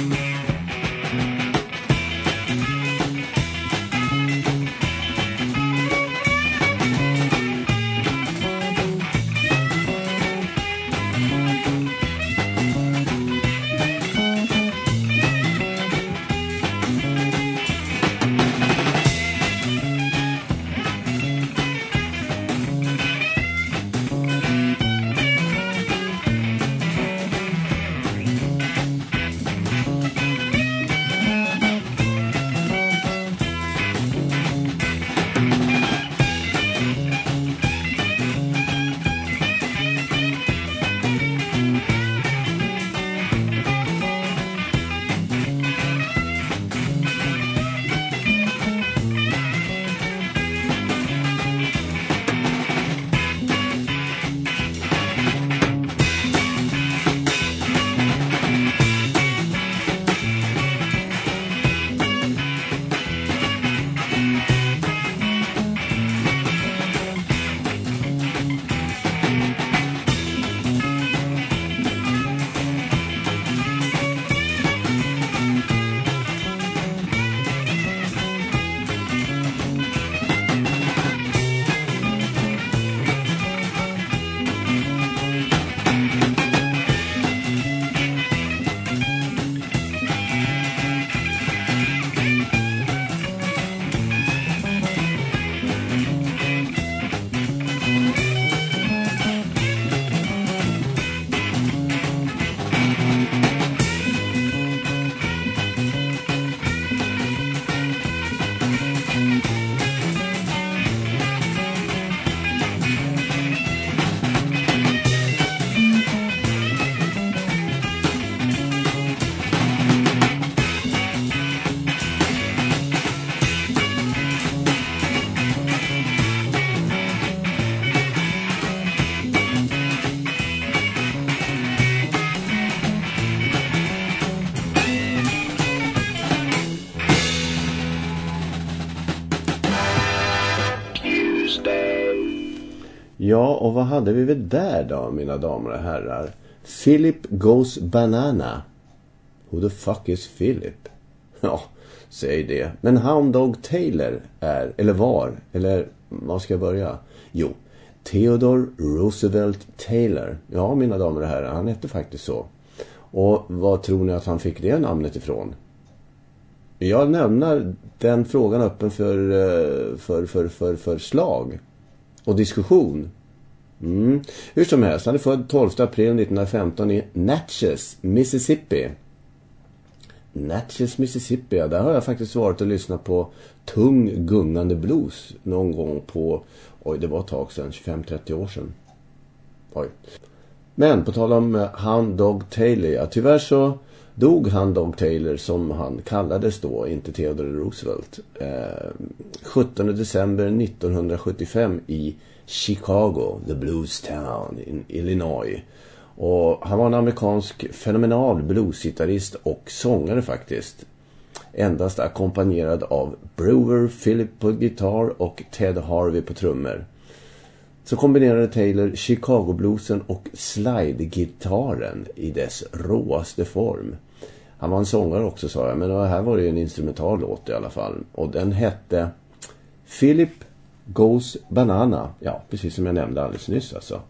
Ja, och vad hade vi väl där då, mina damer och herrar? Philip Goes Banana. Who the fuck is Philip? Ja, säg det. Men Hound Dog Taylor är, eller var, eller vad ska jag börja? Jo, Theodore Roosevelt Taylor. Ja, mina damer och herrar, han hette faktiskt så. Och vad tror ni att han fick det namnet ifrån? Jag lämnar den frågan öppen för, för, för, för, för slag och diskussion. Mm. Hur som helst, han är född tolfte april nittonhundrafemton i Natchez, Mississippi. Natchez, Mississippi, ja, där har jag faktiskt varit och lyssnat på tung gungande blues någon gång på, oj det var ett tag sedan, tjugofem trettio år sedan. Oj. Men på tal om Hound Dog Taylor, ja, tyvärr så dog Hound Dog Taylor som han kallades då, inte Theodore Roosevelt, eh, sjuttonde december nittonhundrasjuttiofem i Chicago, the Blues Town in Illinois. Och han var en amerikansk fenomenal bluesgitarrist och sångare faktiskt. Endast ackompanjerad av Brewer Philip på gitarr och Ted Harvey på trummor. Så kombinerade Taylor Chicago-bluesen och slide-gitarren i dess råaste form. Han var en sångare också, sa jag, men här var det en instrumental låt i alla fall. Och den hette Philip Goes Banana. Ja, precis som jag nämnde alldeles nyss alltså.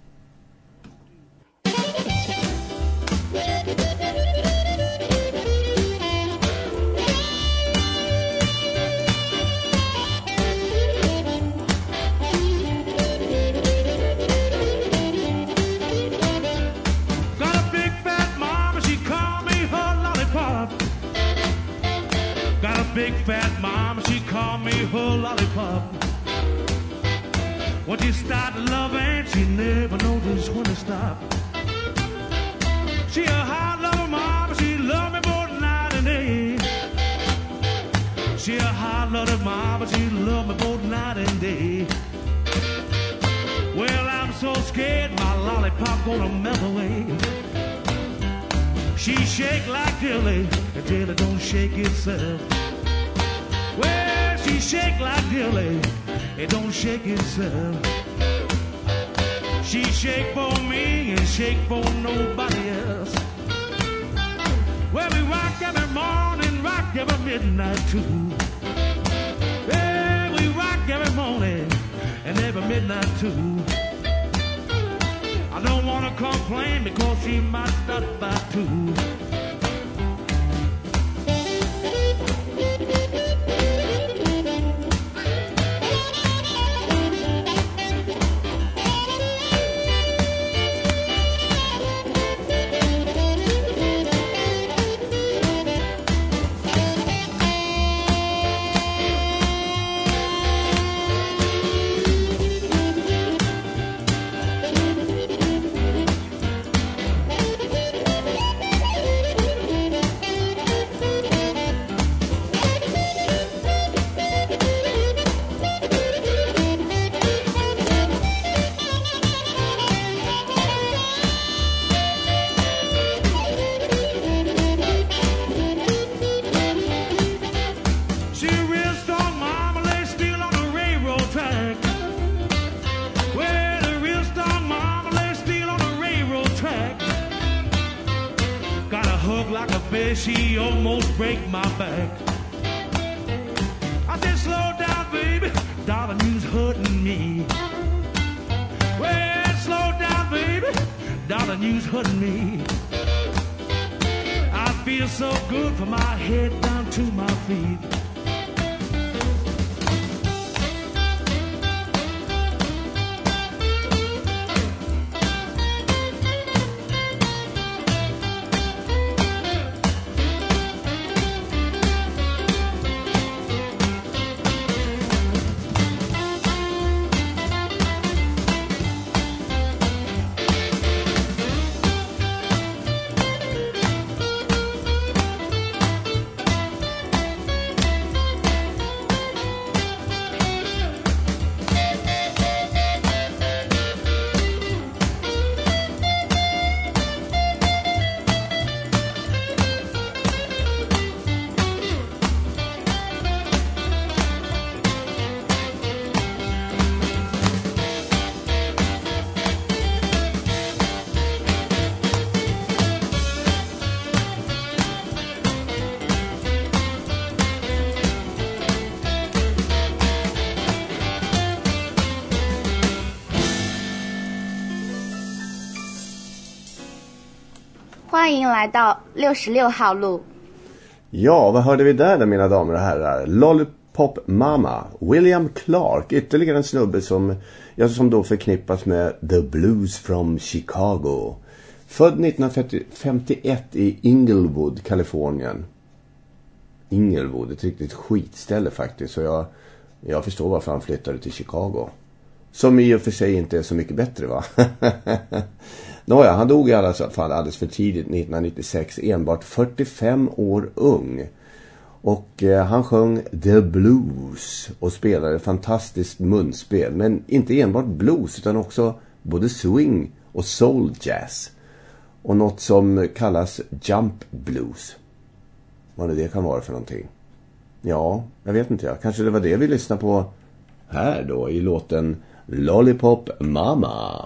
Big fat mama, she called me her lollipop. When she started loving, she never noticed when to stop. She a hot lover mama, she loved me both night and day. She a hot lover mama, she loved me both night and day. Well, I'm so scared my lollipop gonna melt away. She shake like jelly, and jelly don't shake itself. Well, she shake like jelly, it don't shake itself. She shake for me and shake for nobody else. Well, we rock every morning, rock every midnight too. Well, we rock every morning and every midnight too. I don't wanna complain because she might stop by too. She almost break my back. I said, slow down, baby, darling, you's hurting me. Well, slow down, baby, darling, you's hurting me. I feel so good from my head down to my feet. 欢迎来到六十六号路。 Ja, vad hörde vi där då, mina damer och herrar? Lollipop Mama, William Clark, ytterligare en snubbe som, ja, som då förknippas med The Blues from Chicago. Född nittonhundrafemtioett i Inglewood, Kalifornien. Inglewood, ett riktigt skitställe faktiskt, så jag, jag förstår varför han flyttade till Chicago. Som i och för sig inte är så mycket bättre, va? Nåja, han dog i alla fall alldeles för tidigt nittonhundranittiosex, enbart fyrtiofem år ung. Och eh, han sjöng The Blues och spelade fantastiskt munspel. Men inte enbart blues utan också både swing och soul jazz. Och något som kallas jump blues. Vad det kan vara för någonting? Ja, jag vet inte. Jag. Kanske det var det vi lyssnade på här då i låten Lollipop Mama.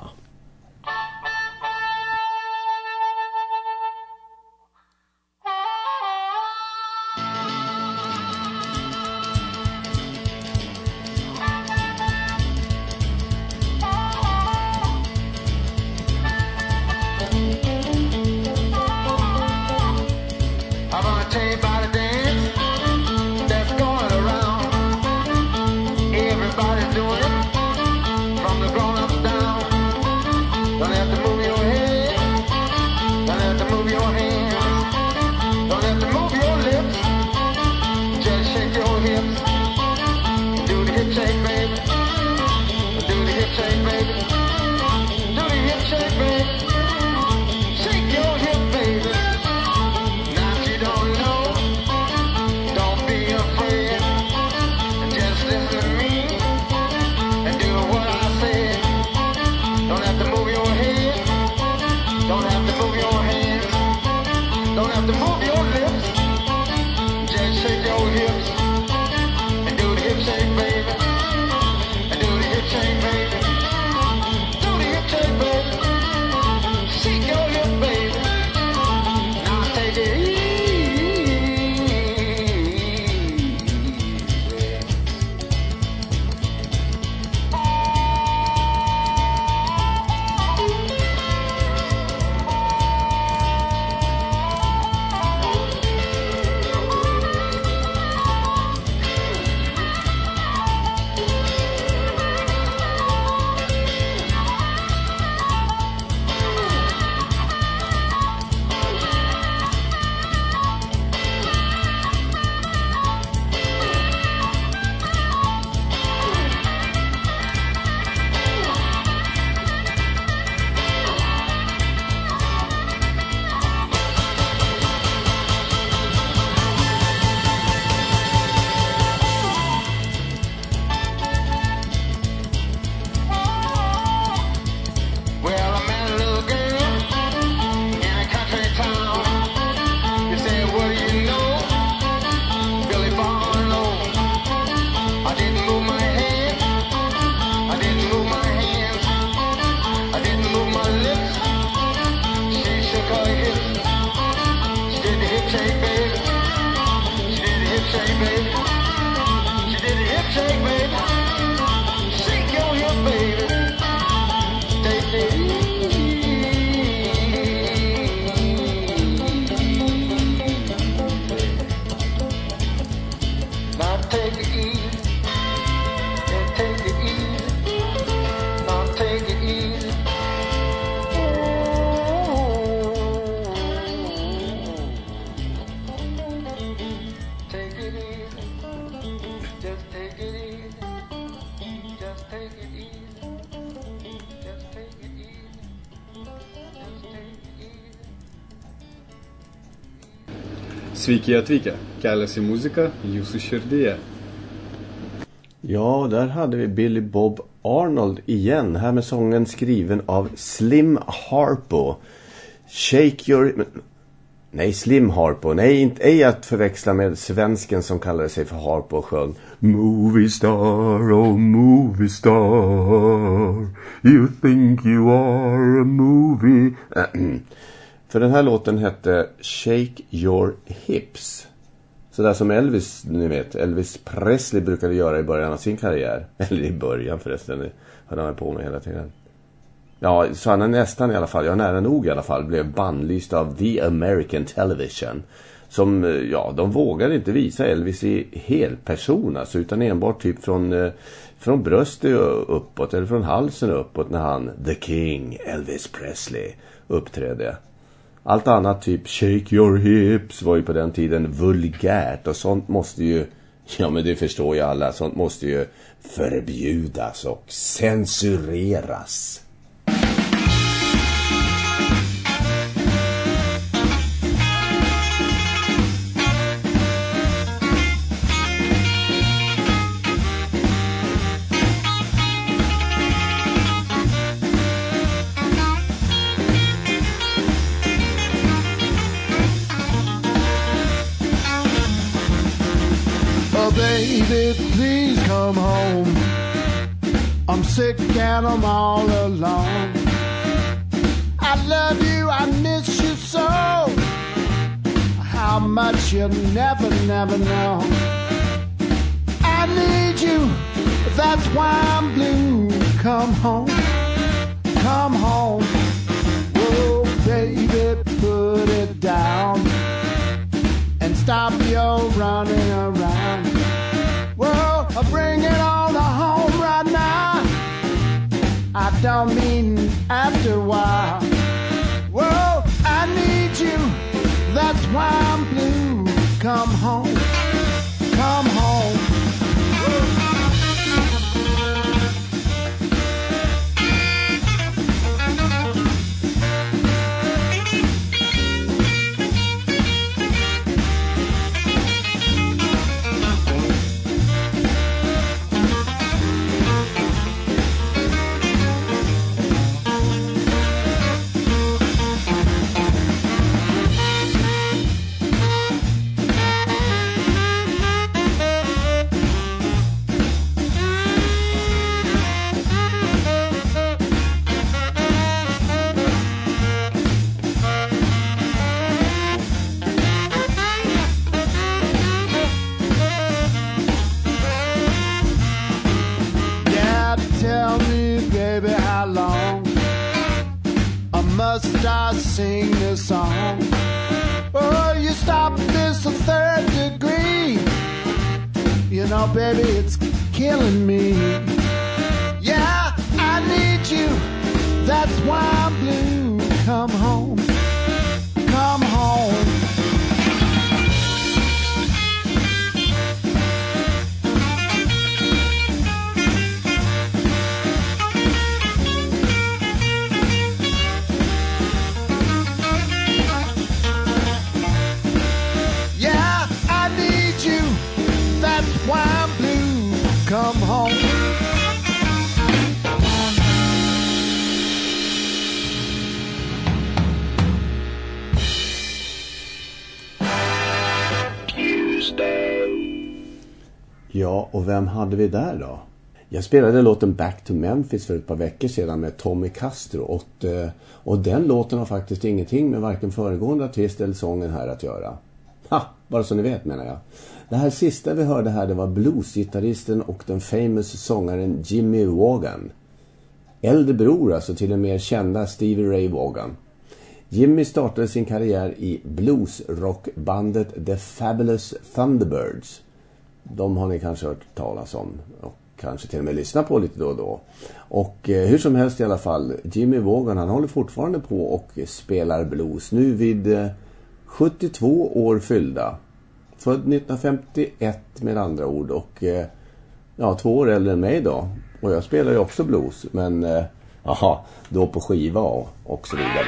Sveiki atvykę. Kelias į muziką jūsų širdyje. Ja, där hade vi Billy Bob Arnold igen. Här med sången skriven av Slim Harpo. Shake your... Nej, Slim Harpo. Nej, inte ej att förväxla med svensken som kallade sig för Harpo och sjöng Movie star, oh movie star, you think you are a movie. För den här låten hette Shake Your Hips. Så där som Elvis, ni vet, Elvis Presley brukade göra i början av sin karriär. Eller i början förresten, det hade han på med hela tiden. Ja, så han är nästan i alla fall, ja nära nog i alla fall, blev bannlyst av The American Television. Som, ja, de vågade inte visa Elvis i helperson, alltså, utan enbart typ från, från bröstet uppåt eller från halsen uppåt när han, The King, Elvis Presley, uppträdde. Allt annat, typ Shake Your Hips, var ju på den tiden vulgärt, och sånt måste ju, ja men det förstår ju alla, sånt måste ju förbjudas och censureras. Baby, please come home. I'm sick and I'm all alone. I love you, I miss you so. How much you never, never know. I need you, that's why I'm blue. Come home, come home. Oh, baby, put it down and stop your running around. Well, bring it on home right now. I don't mean after a while. Well, I need you, that's why I'm blue. Come home, come home. Must I sing this song? Oh, you stop this a third degree. You know, baby, it's killing me. Yeah, I need you. That's why I'm blue. Come home, come home. Why I'm blue, come home. Ja, och vem hade vi där då? Jag spelade låten Back to Memphis för ett par veckor sedan med Tommy Castro. Och, och den låten har faktiskt ingenting med varken föregående artist eller sången här att göra. Ha, bara så ni vet menar jag. Det här sista vi hörde här, det var bluesgitarristen och den famous sångaren Jimmy Vaughan. Äldre bror alltså till den mer kända Stevie Ray Vaughan. Jimmy startade sin karriär i bluesrockbandet The Fabulous Thunderbirds. De har ni kanske hört talas om och kanske till och med lyssna på lite då och då. Och eh, hur som helst i alla fall, Jimmy Vaughan han håller fortfarande på och spelar blues. Nu vid eh, sjuttiotvå år fyllda. Född nittonhundrafemtioett med andra ord och eh, ja, två år äldre än mig då. Och jag spelar ju också blues, men eh, aha, då på skiva och, och så vidare.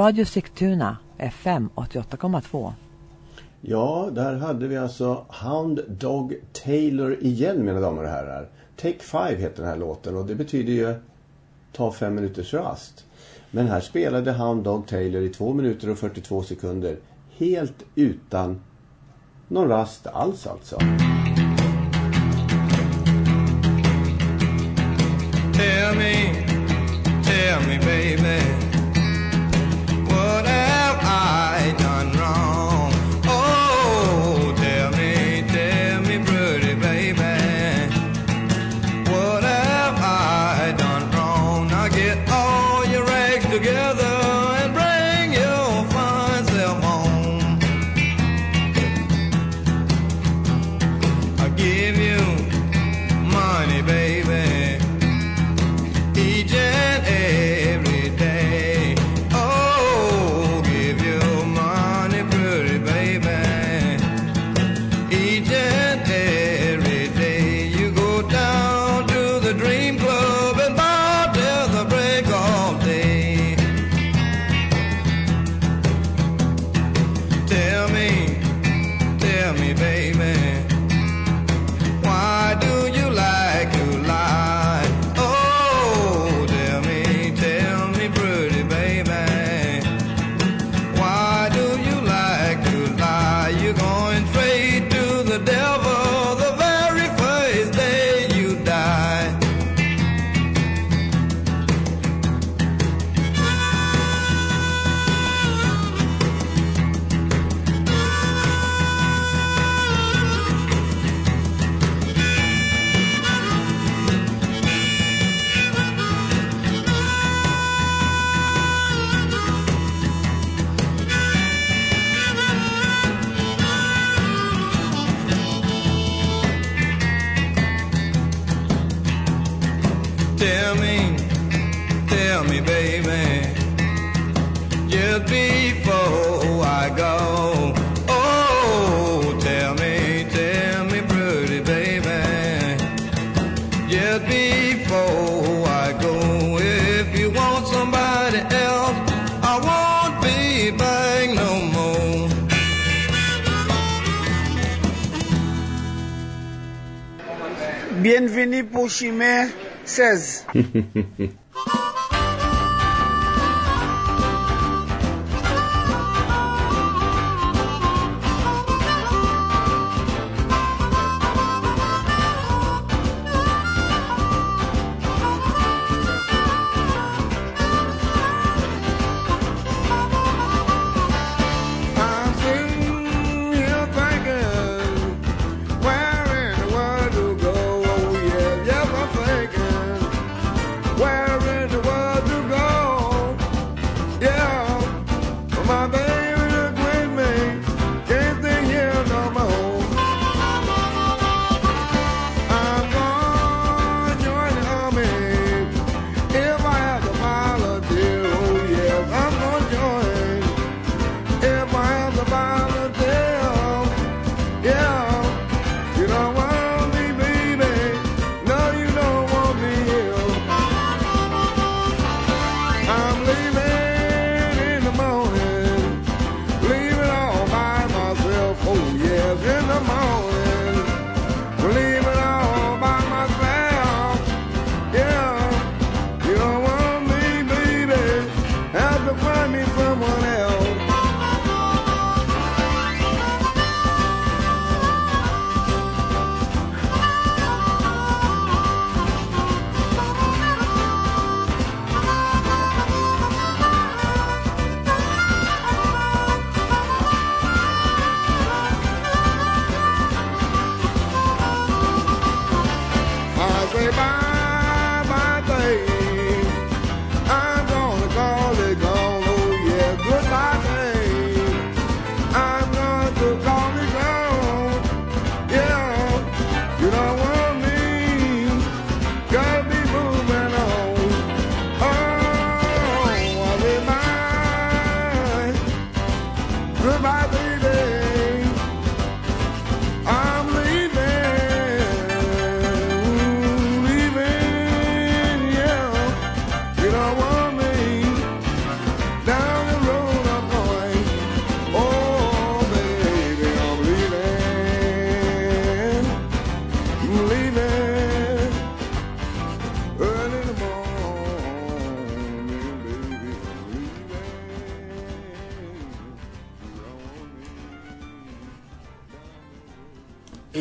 Radio Sigtuna F M åttioåtta komma två. Ja, där hade vi alltså Hound Dog Taylor igen, mina damer och herrar. Take Five heter den här låten och det betyder ju ta fem minuters rast. Men här spelade Hound Dog Taylor i två minuter och fyrtiotvå sekunder helt utan någon rast alls alltså. Tell me, tell me baby, what have I done wrong? Oh, tell me, tell me pretty baby, what have I done wrong? Now get all your rags together and bring your fine self home. I'll give you money baby, each and every day. Oh, give you money, pretty baby, each and every day. You go down to the Dream Club and bow till the break of day. Tell me, tell me baby, why do you like to lie? Oh, tell me, tell me pretty baby, why do you like to lie? You're going straight to the devil the very first day you die. Tell me, tell me baby, just before I go. Oh, tell me, tell me pretty baby, just before I go. If you want somebody else, I won't be back no more. Bienvenue pour Chimère seize. I'm sitting here thinking, where in the world to go? Oh yeah, yes I'm thinking, where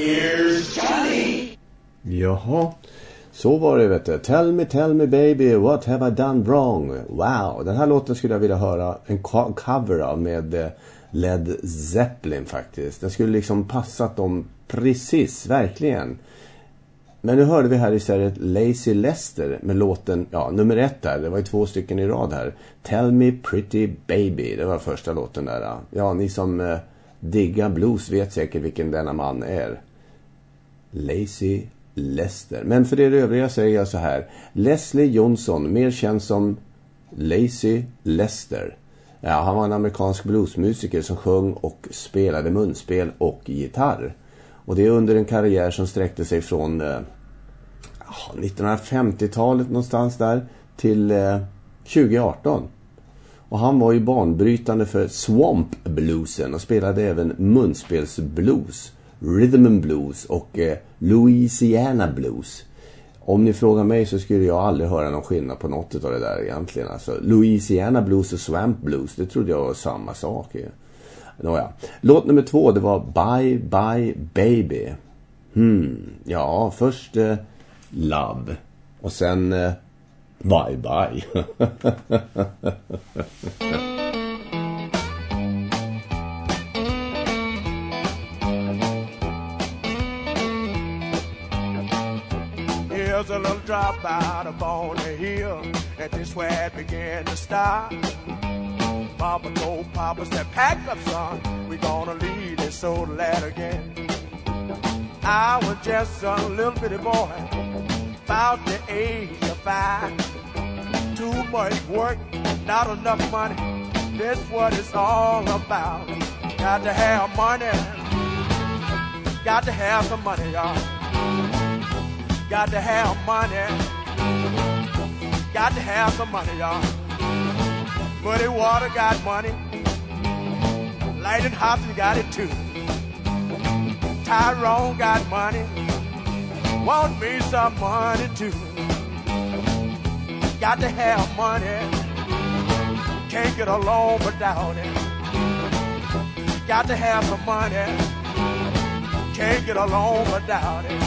Here's Johnny. Jaha, så var det vet du. Tell me, tell me baby, what have I done wrong? Wow, den här låten skulle jag vilja höra en cover av med Led Zeppelin faktiskt. Den skulle liksom passat dem precis, verkligen. Men nu hörde vi här istället Lazy Lester med låten, ja, nummer ett där. Det var ju två stycken i rad här. Tell me pretty baby, det var första låten där. Ja, ni som eh, diggar blues vet säkert vilken denna man är. Lazy Lester. Men för det övriga säger jag så här. Leslie Johnson, mer känd som Lazy Lester. Ja, han var en amerikansk bluesmusiker som sjöng och spelade munspel och gitarr. Och det är under en karriär som sträckte sig från eh, nittonhundrafemtiotalet någonstans där till eh, tjugo arton. Och han var ju banbrytande för swamp bluesen och spelade även munspelsblues, rhythm and blues och eh, Louisiana blues. Om ni frågar mig så skulle jag aldrig höra någon skillnad på något av det där egentligen. Alltså, Louisiana blues och swamp blues, det trodde jag var samma sak. Nåja. Låt nummer två, det var Bye Bye Baby. Hmm, ja, först eh, Love och sen eh, Bye Bye. Here's a little drop out upon the hill, and this where it began to start. Mama told Papa, said, pack up, son, we gonna leave this old lad again. I was just a little bitty boy, about the age of five. Too much work, not enough money, that's what it's all about. Got to have money, got to have some money, y'all. Got to have money, got to have some money, y'all. Muddy Water got money, Lightning Hopkins got it too. Tyrone got money, want me some money too. Got to have money, can't get along without it. Got to have some money, can't get along without it.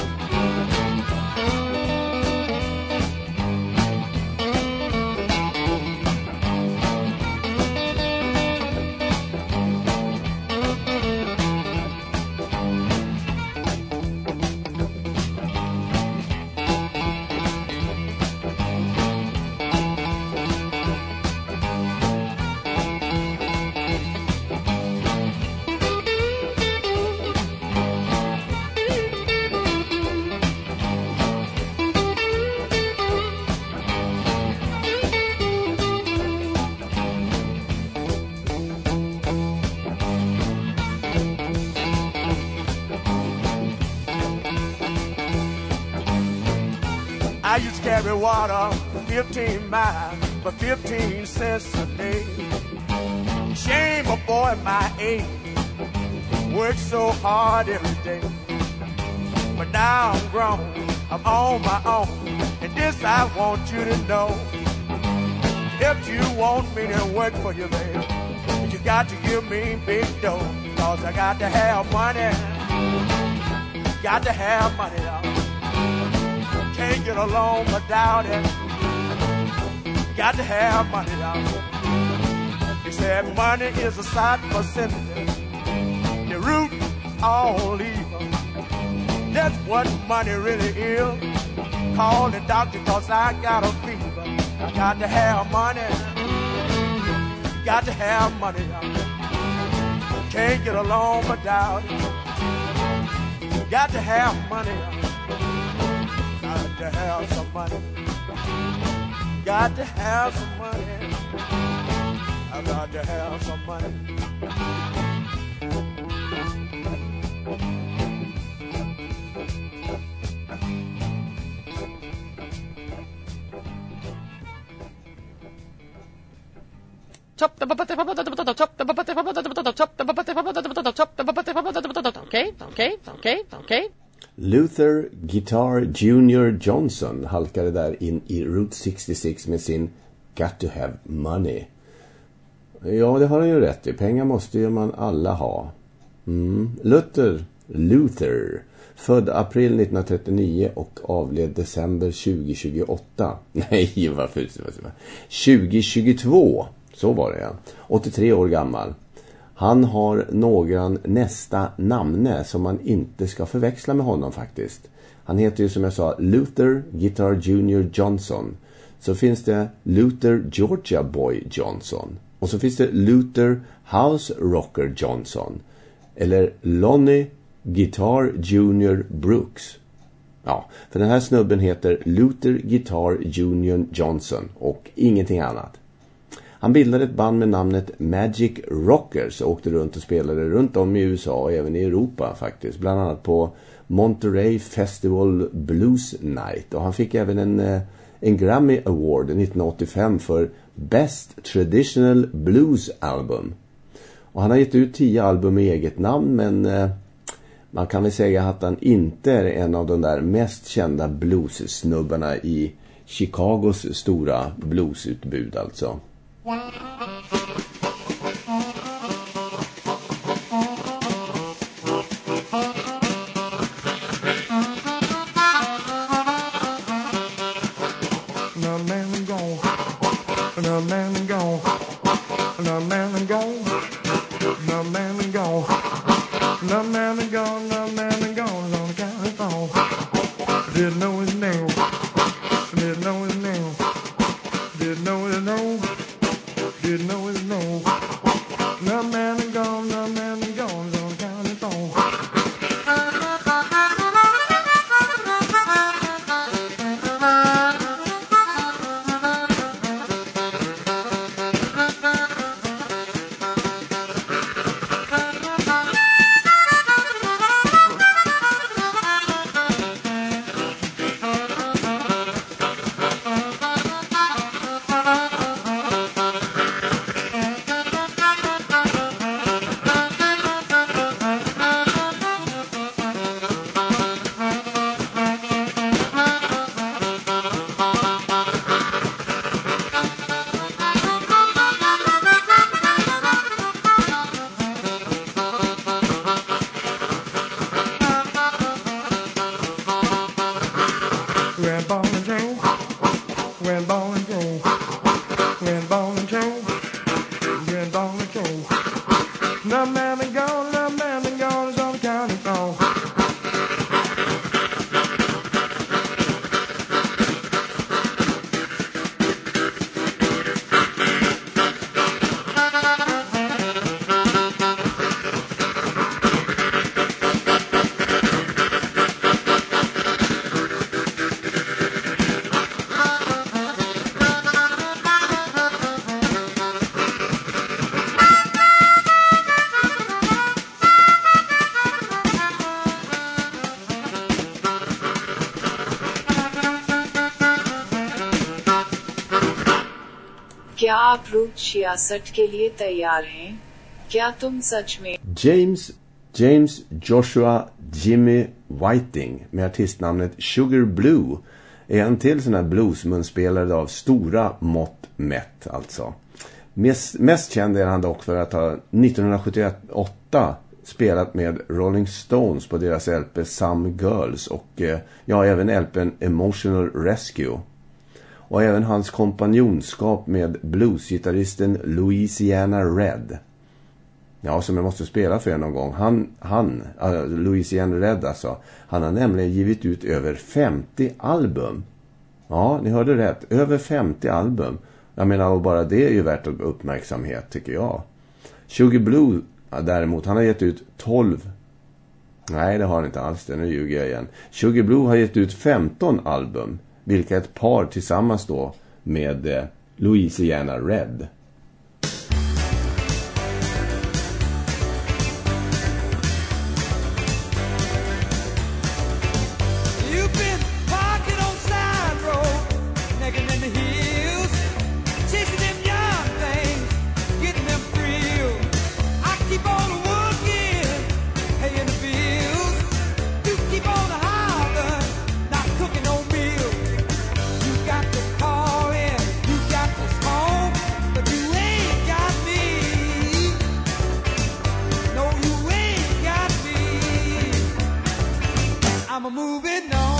I used to carry water fifteen miles for fifteen cents a day. Shame a boy my age worked so hard every day. But now I'm grown, I'm on my own, and this I want you to know. If you want me to work for you, baby, you got to give me big dough, cause I got to have money, got to have money, y'all. Can't get along without it. Got to have money, y'all. He said money is a sight for sinners. The root all evil. That's what money really is. Call the doctor cause I got a fever. Got to have money. Got to have money, y'all. Can't get along without it. Got to have money, y'all. Got to have some money. Got to have some money. I got to have some money. Okej, okej, okej, okej. Luther Guitar Junior Johnson halkade där in i Route sextiosex med sin Got to have money. Ja, det har han ju rätt i. Pengar måste ju man alla ha. Mm. Luther, Luther Född april nittonhundratrettionio och avled december tjugohundratjugoåtta. Nej, varför? tjugohundratjugotvå. Så var det, ja. åttiotre år gammal. Han har några nästa namne som man inte ska förväxla med honom faktiskt. Han heter ju, som jag sa, Luther Guitar Junior Johnson. Så finns det Luther Georgia Boy Johnson. Och så finns det Luther House Rocker Johnson. Eller Lonnie Guitar Junior Brooks. Ja, för den här snubben heter Luther Guitar Junior Johnson och ingenting annat. Han bildade ett band med namnet Magic Rockers och åkte runt och spelade runt om i U S A och även i Europa faktiskt. Bland annat på Monterey Festival Blues Night. Och han fick även en, en Grammy Award nittonhundraåttiofem för Best Traditional Blues Album. Och han har gett ut tio album med eget namn, men eh, man kan väl säga att han inte är en av de där mest kända blues-snubbarna i Chicagos stora bluesutbud alltså. क्या आप रूट छियासठ के लिए तैयार हैं? क्या तुम सच में James James Joshua Jimmy Whiting med artistnamnet Sugar Blue är en till sån här bluesmunspelare av stora mått mätt alltså. Mest, mest känd är han dock för att ha nittonhundrasjuttioåtta spelat med Rolling Stones på deras L P Some Girls och ja, även L P:n Emotional Rescue. Och även hans kompanjonskap med bluesgitarristen Louisiana Red. Ja, som jag måste spela för er någon gång. Han, han äh, Louisiana Red alltså, han har nämligen givit ut över femtio album. Ja, ni hörde rätt. Över femtio album. Jag menar, och bara det är ju värt uppmärksamhet tycker jag. Sugar Blue ja, däremot, han har gett ut tolv. Nej, det har han inte alls. Det, nu ljuger jag igen. Sugar Blue har gett ut femton album. Vilka ett par tillsammans då med eh, Louisiana Red. But you I'm a moving on.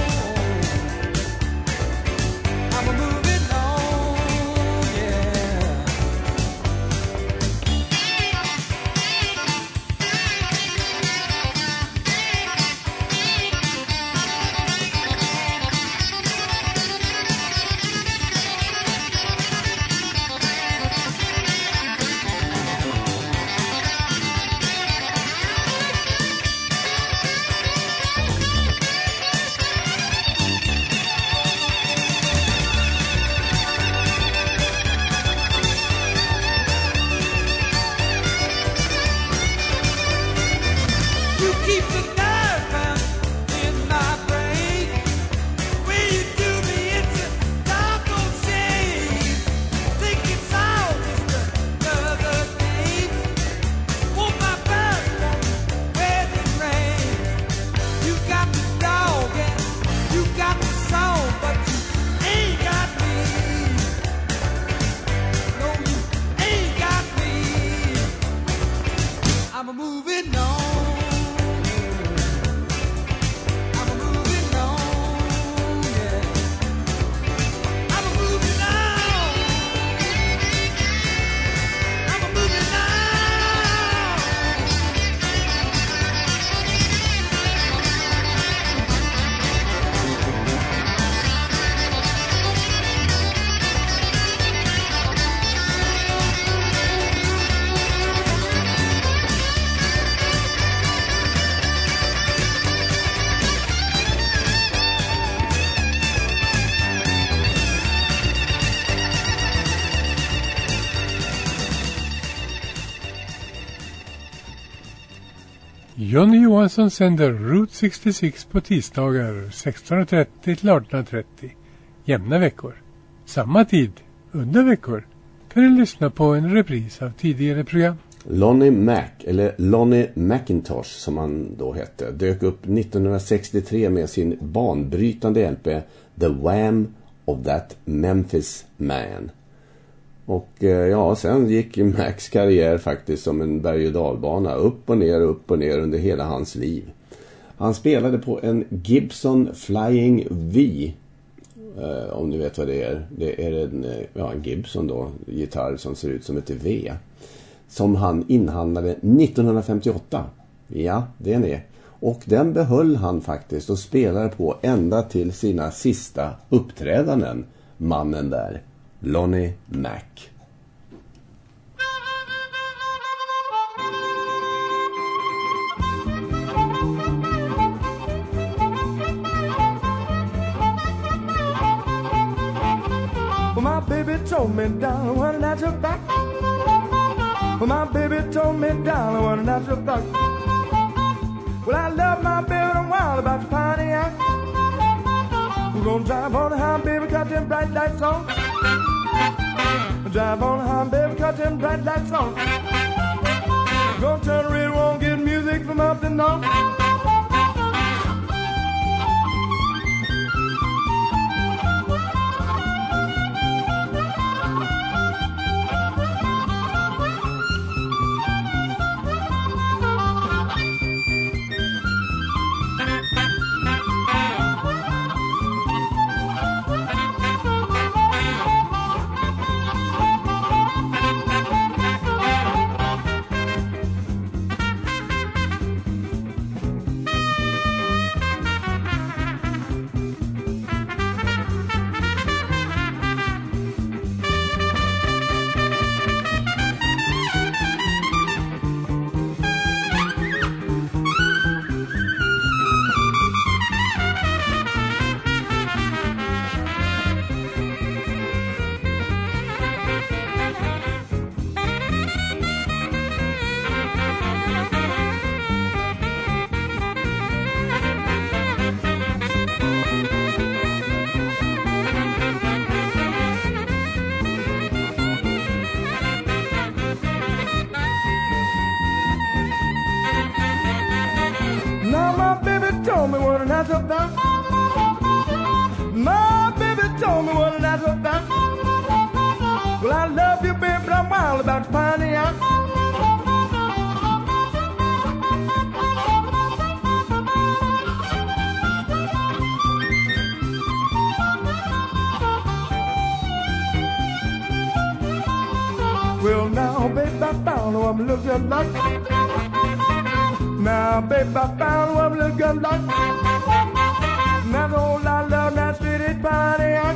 I'm a moving on, yeah. Johnny Johansson sänder Route sextiosex på tisdagar sexton trettio till arton trettio. Jämna veckor. Samma tid, under veckor, kan du lyssna på en repris av tidigare program. Lonnie Mac, eller Lonnie McIntosh som han då hette, dök upp nittonhundrasextiotre med sin banbrytande L P The Wham of That Memphis Man. Och ja, sen gick Macs karriär faktiskt som en berg- och dalbana, upp och ner, upp och ner under hela hans liv. Han spelade på en Gibson Flying V, eh, om ni vet vad det är. Det är en, ja, en Gibson då, gitarr som ser ut som ett V, som han inhandlade nittonhundrafemtioåtta. Ja, den är. Och den behöll han faktiskt och spelade på ända till sina sista uppträdanden, mannen där. Lonnie Mac. Well, my baby told me, darling, when that's your back. Well, my baby told me, darling, when that's your back. Well, I love my baby and I'm wild about the Pontiac. We're gonna drive on the high, baby, cut them bright lights on. Drive on the high, baby, cut them bright lights on. Gonna turn the radio on, get music from up and down. told me what that's about. My baby told me what that's about. Well, I love you, baby, but I'm wild about finding out. Well, now, baby, I found what I'm looking like. Now, baby, I found what I'm looking like. That's all I love, that city Pontiac.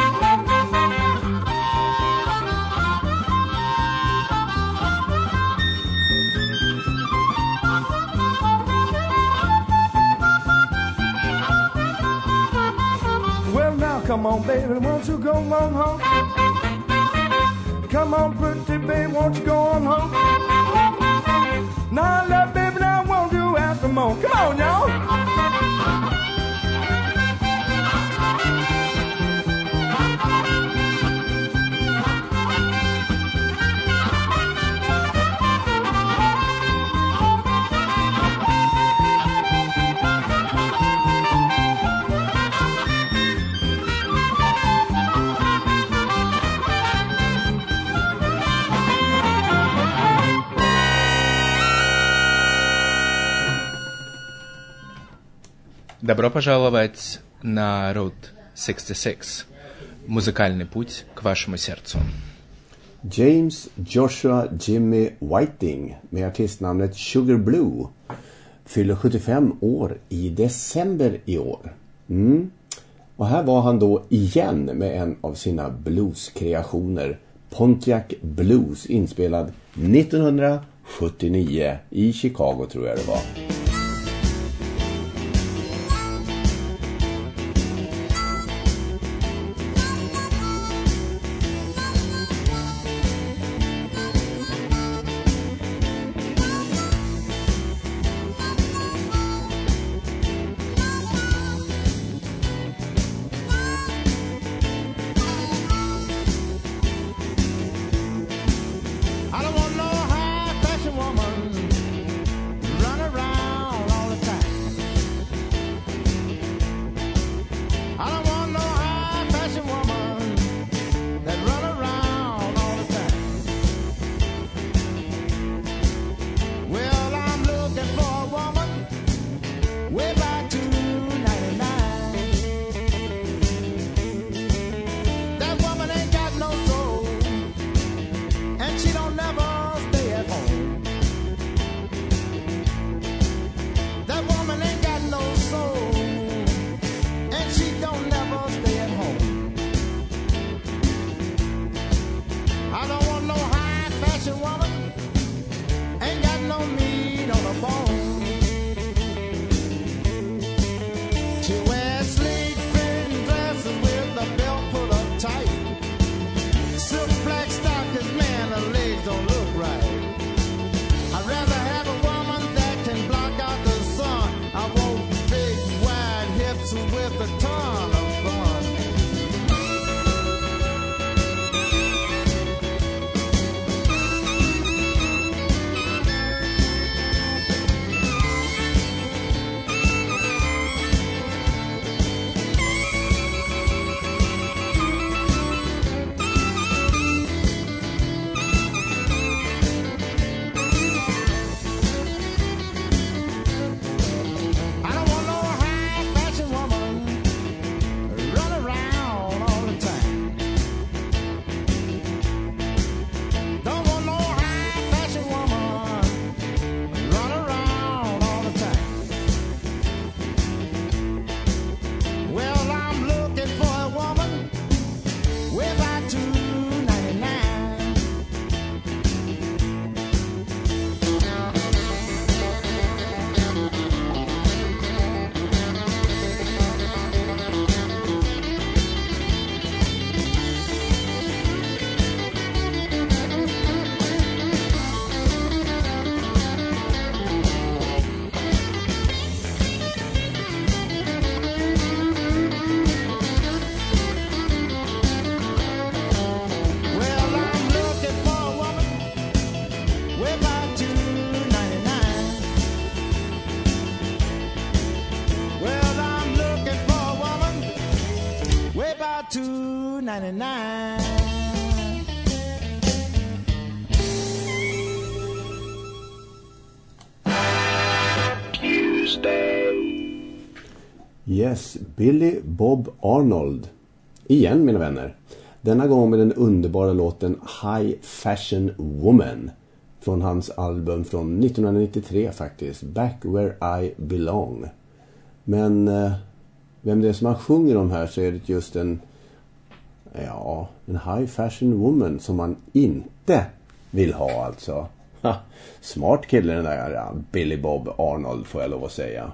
Well, now, come on, baby, won't you go on home? Come on, pretty baby, won't you go on home? Now, love, baby, now, won't you ask for more? Come on, y'all. Добро пожаловать на Route шестьдесят шесть. Музыкальный путь к вашему сердцу. James Joshua Jimmy Whiting med artistnamnet Sugar Blue fyller sjuttiofem år i december i år. Mm. Och här var han då igen med en av sina blueskreationer, Pontiac Blues, inspelad nittonhundrasjuttionio i Chicago tror jag det var. I don't want no high fashion woman run around all the time. I don't want no high fashion woman that run around all the time. Well, I'm looking for a woman way by two ninety-nine. That woman ain't got no soul, and she don't never stay at home. That woman ain't got no soul, and she don't never stay at home. I don't want no high fashion woman, ain't got no meat on her bone. She wears sleek fitting dresses with the belt put up tight. Silk black stockings, man, her legs don't look right. I'd rather have a woman that can block out the sun. I want big, wide hips with a ton of fun. I don't want no high fashion woman run around all the time. Don't want no high fashion woman run around all the time. Well, I'm looking for a woman way by two ninety-nine. Well, I'm looking for a woman way by two ninety-nine. Well, I'm looking for a woman way by two ninety-nine. Yes, Billy Bob Arnold. Igen, mina vänner. Denna gång med den underbara låten High Fashion Woman från hans album från nittonhundranittiotre faktiskt, Back Where I Belong. Men eh, vem det är som han sjunger om här, så är det just en ja, en high fashion woman som man inte vill ha alltså. Ha, smart kille den där, ja, Billy Bob Arnold får jag lov att säga.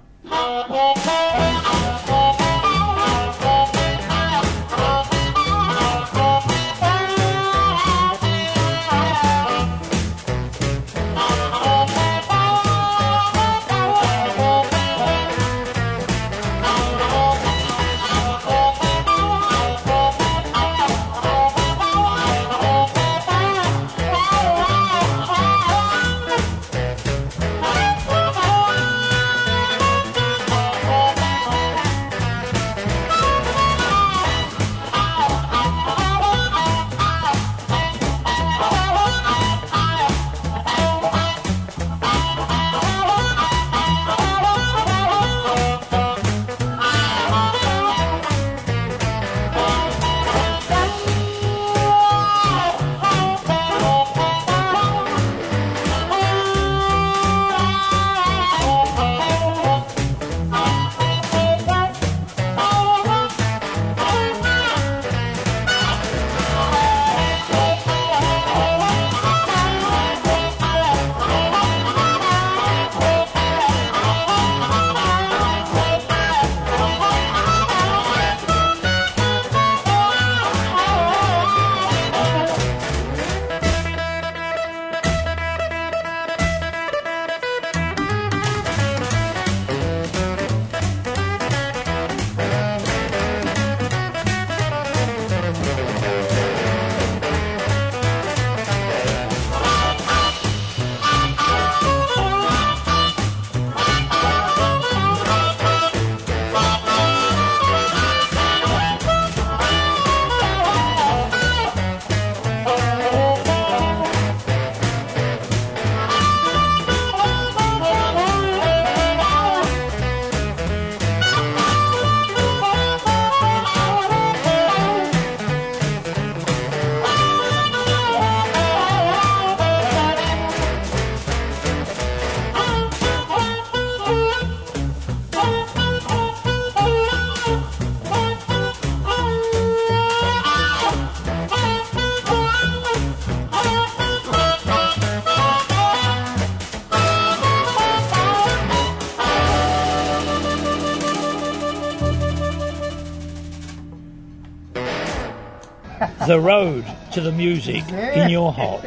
The road to the music in your heart.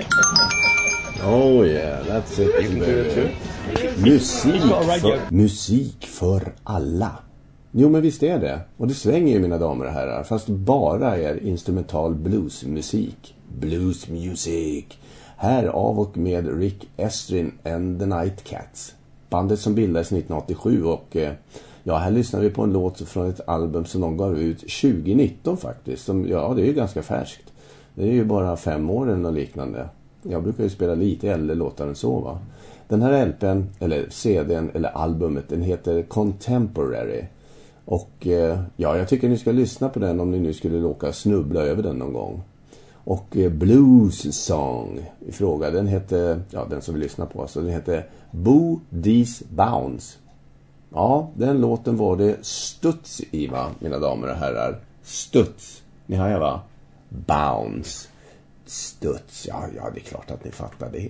Oh yeah, that's it. You can do it too. Musik för, musik för alla. Jo, men visst är det. Och det svänger ju, mina damer och herrar. Fast bara är instrumental bluesmusik. Blues music. Här av och med Rick Estrin and the Nightcats. Bandet som bildades nittonhundraåttiosju och... Ja, här lyssnar vi på en låt från ett album som de gav ut tjugonitton faktiskt. Som, ja, det är ju ganska färskt. Det är ju bara fem år eller något liknande. Jag brukar ju spela lite äldre låtar än så, va. Den här L P:n, eller C D:n, eller albumet, den heter Contemporary. Och eh, ja, jag tycker ni ska lyssna på den om ni nu skulle råka snubbla över den någon gång. Och eh, Blues Song i fråga, den heter, ja, den som vi lyssnar på, alltså, den heter Boo These Bounds. Ja, den låten var det studs i, va, mina damer och herrar. Studs, ni hör, va? Bounce. Studs, ja, ja, det är klart att ni fattar det.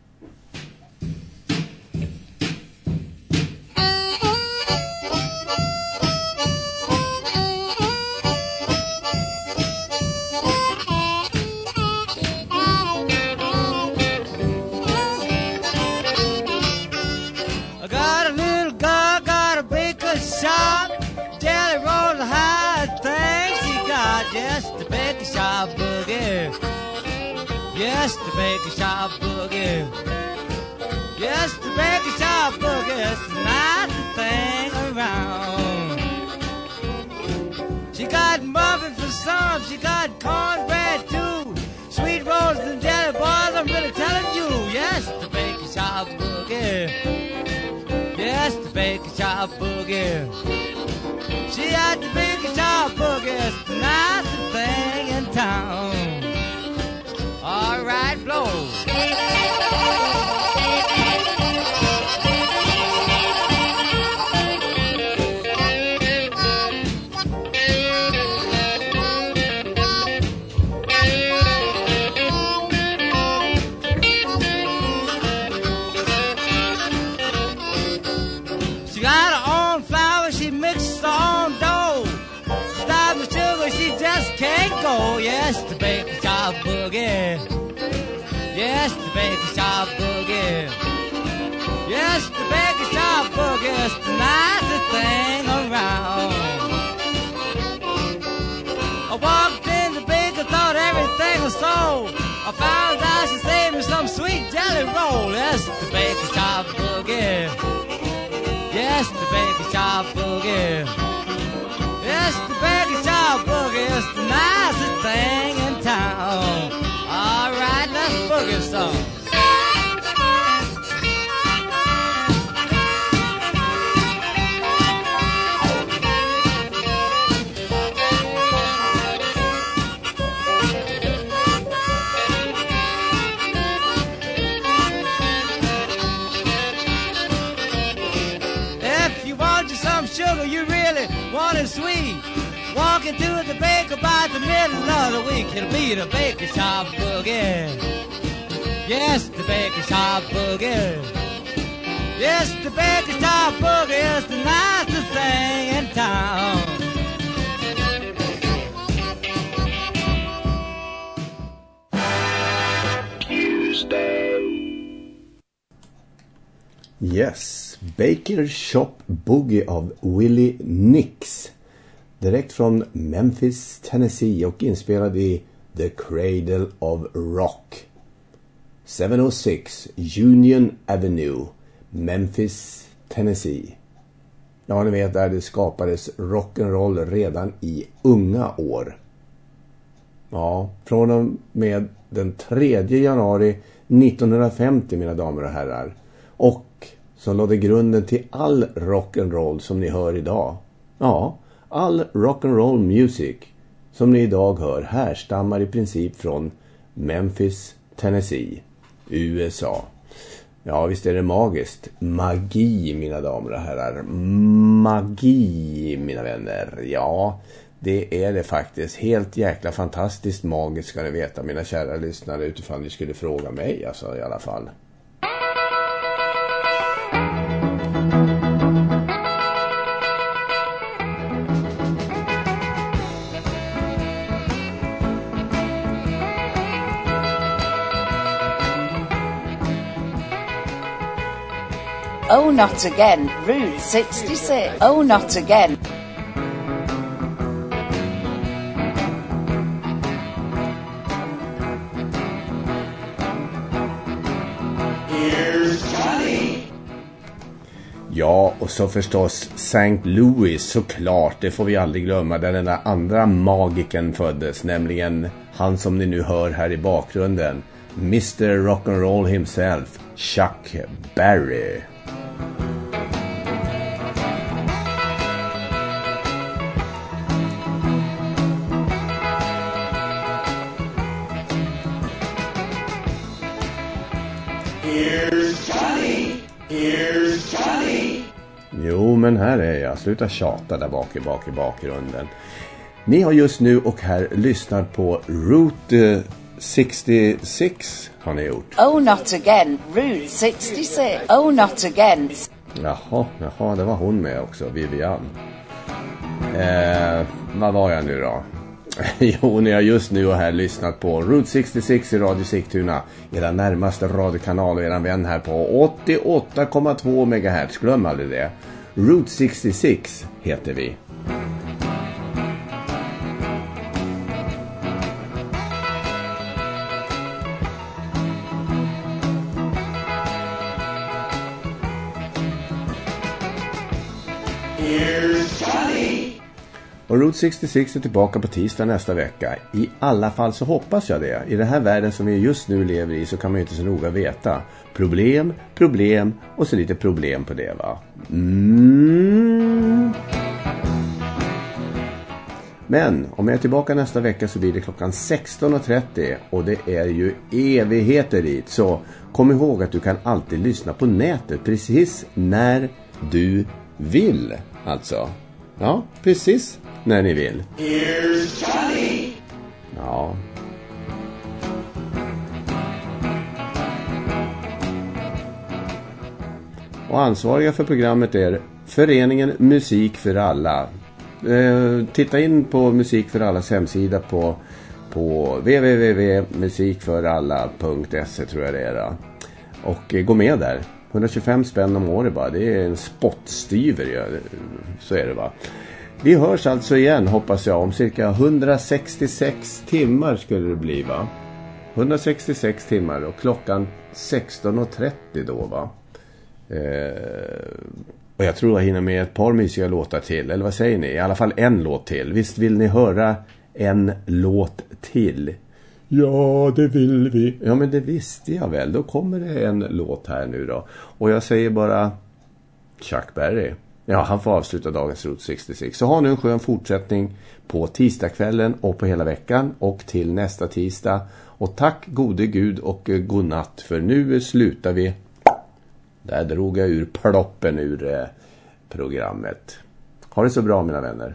Just to make a shop boogie. Just to make a shop boogie. Just to make a shop boogie. It's not the thing around. She got muffin for some. She got cornbread too. Sweet rolls and jelly bars. I'm really telling you. Just to make a shop boogie. Just to make a shop boogie. She had to make a shop boogie. It's the nicest thing in town. She got her own flour, she mixed her own dough. Stop the sugar, she just can't go. Yes, the baker shop boogie. Yes, the baker shop boogie. Yes, the baker shop boogie is the nicest thing around. I walked in, the baker thought everything was sold. I found out she saved me some sweet jelly roll. Yes, the baker shop boogie. Yes, the baker shop boogie. Yes, the baker shop boogie is the nicest thing in town. All right, let's boogie some. Sugar, you really want it sweet. Walk into the baker by the middle of the week. It'll be the baker shop boogie. Yes, the baker shop boogie. Yes, the baker shop boogie is the nicest thing in town. Yes, Baker Shop Boogie av Willie Nix. Direkt från Memphis, Tennessee och inspelad i The Cradle of Rock. sjuhundrasex Union Avenue, Memphis, Tennessee. Ja, ni vet där det skapades rock'n'roll redan i unga år. Ja, från och med den tredje januari nittonhundrafemtio, mina damer och herrar. Och som lade grunden till all rock'n'roll som ni hör idag. Ja, all rock'n'roll music som ni idag hör härstammar i princip från Memphis, Tennessee, U S A. Ja, visst är det magiskt. Magi, mina damer och herrar. Magi, mina vänner. Ja, det är det faktiskt. Helt jäkla fantastiskt magiskt ska ni veta, mina kära lyssnare, utifrån ni skulle fråga mig, alltså i alla fall. Oh, not again, Route sixty-six. Oh, not again. Here's Johnny. Ja, och så förstås Saint Louis, såklart, det får vi aldrig glömma, där den där andra magiken föddes, nämligen han som ni nu hör här i bakgrunden, mister Rock'n'Roll himself, Chuck Berry. Here's Johnny. Here's Johnny. Jo, men här är jag. Sluta tjata där bak i bak i bakgrunden. Ni har just nu och här lyssnat på Route sextiosex har ni gjort. Oh, not again, Route sextiosex. Oh, not again. Jaha, jaha, det var hon med också, Vivian. Eh, vad var jag nu då? Jo, ni har just nu och här lyssnat på Route sextiosex i Radio Sigtuna, era närmaste radiokanal och eran vän här på åttioåtta komma två megahertz. Glöm aldrig det. Route sextiosex heter vi. Here's Johnny. Och Route sextiosex är tillbaka på tisdag nästa vecka. I alla fall så hoppas jag det. I den här världen som vi just nu lever i så kan man ju inte så noga veta. Problem, problem och så lite problem på det, va? Mm. Men om jag är tillbaka nästa vecka så blir det klockan sexton och trettio och det är ju evigheter dit. Så kom ihåg att du kan alltid lyssna på nätet precis när du vill. Alltså, ja, precis när ni vill. Here's Johnny. Ja. Och ansvariga för programmet är Föreningen Musik för alla. Eh, titta in på Musik för allas hemsida på, på w w w punkt musik för alla punkt se tror jag det är då. Och eh, gå med där. hundratjugofem spänn om året bara. Det är en spottstyver, ja. Så är det va. Vi hörs alltså igen, hoppas jag, om cirka hundrasextiosex timmar skulle det bli va. hundrasextiosex timmar och klockan sexton och trettio då va. Eh, och jag tror jag hinner med ett par mysiga låtar till. Eller vad säger ni? I alla fall en låt till. Visst vill ni höra en låt till? Ja, det vill vi. Ja, men det visste jag väl. Då kommer det en låt här nu då. Och jag säger bara Chuck Berry. Ja, han får avsluta dagens Route sextiosex. Så ha nu en skön fortsättning på tisdagskvällen och på hela veckan och till nästa tisdag. Och tack gode Gud och god natt, för nu slutar vi. Där drog jag ur ploppen ur eh, programmet. Ha det så bra mina vänner.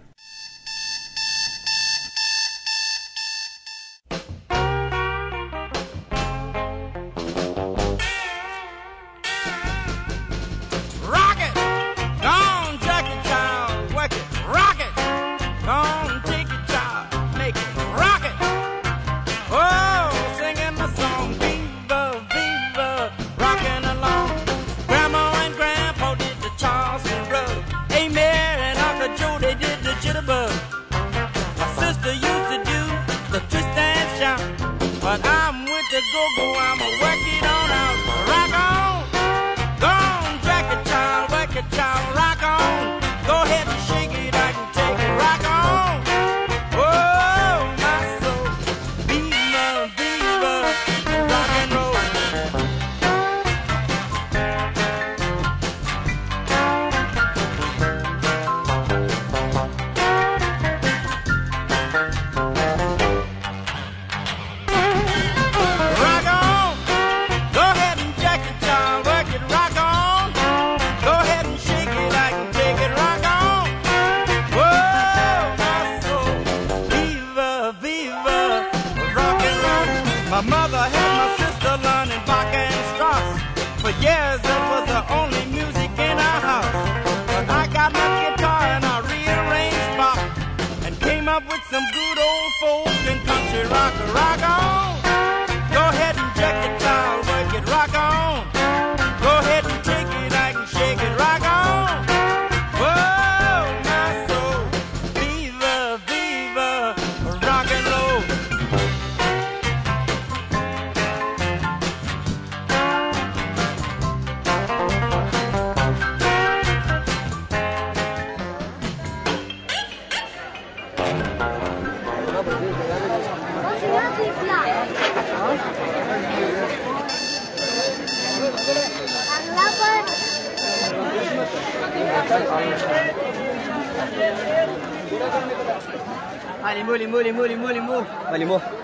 Allez, limo, limo, limo, limo, limo. Allez, limo.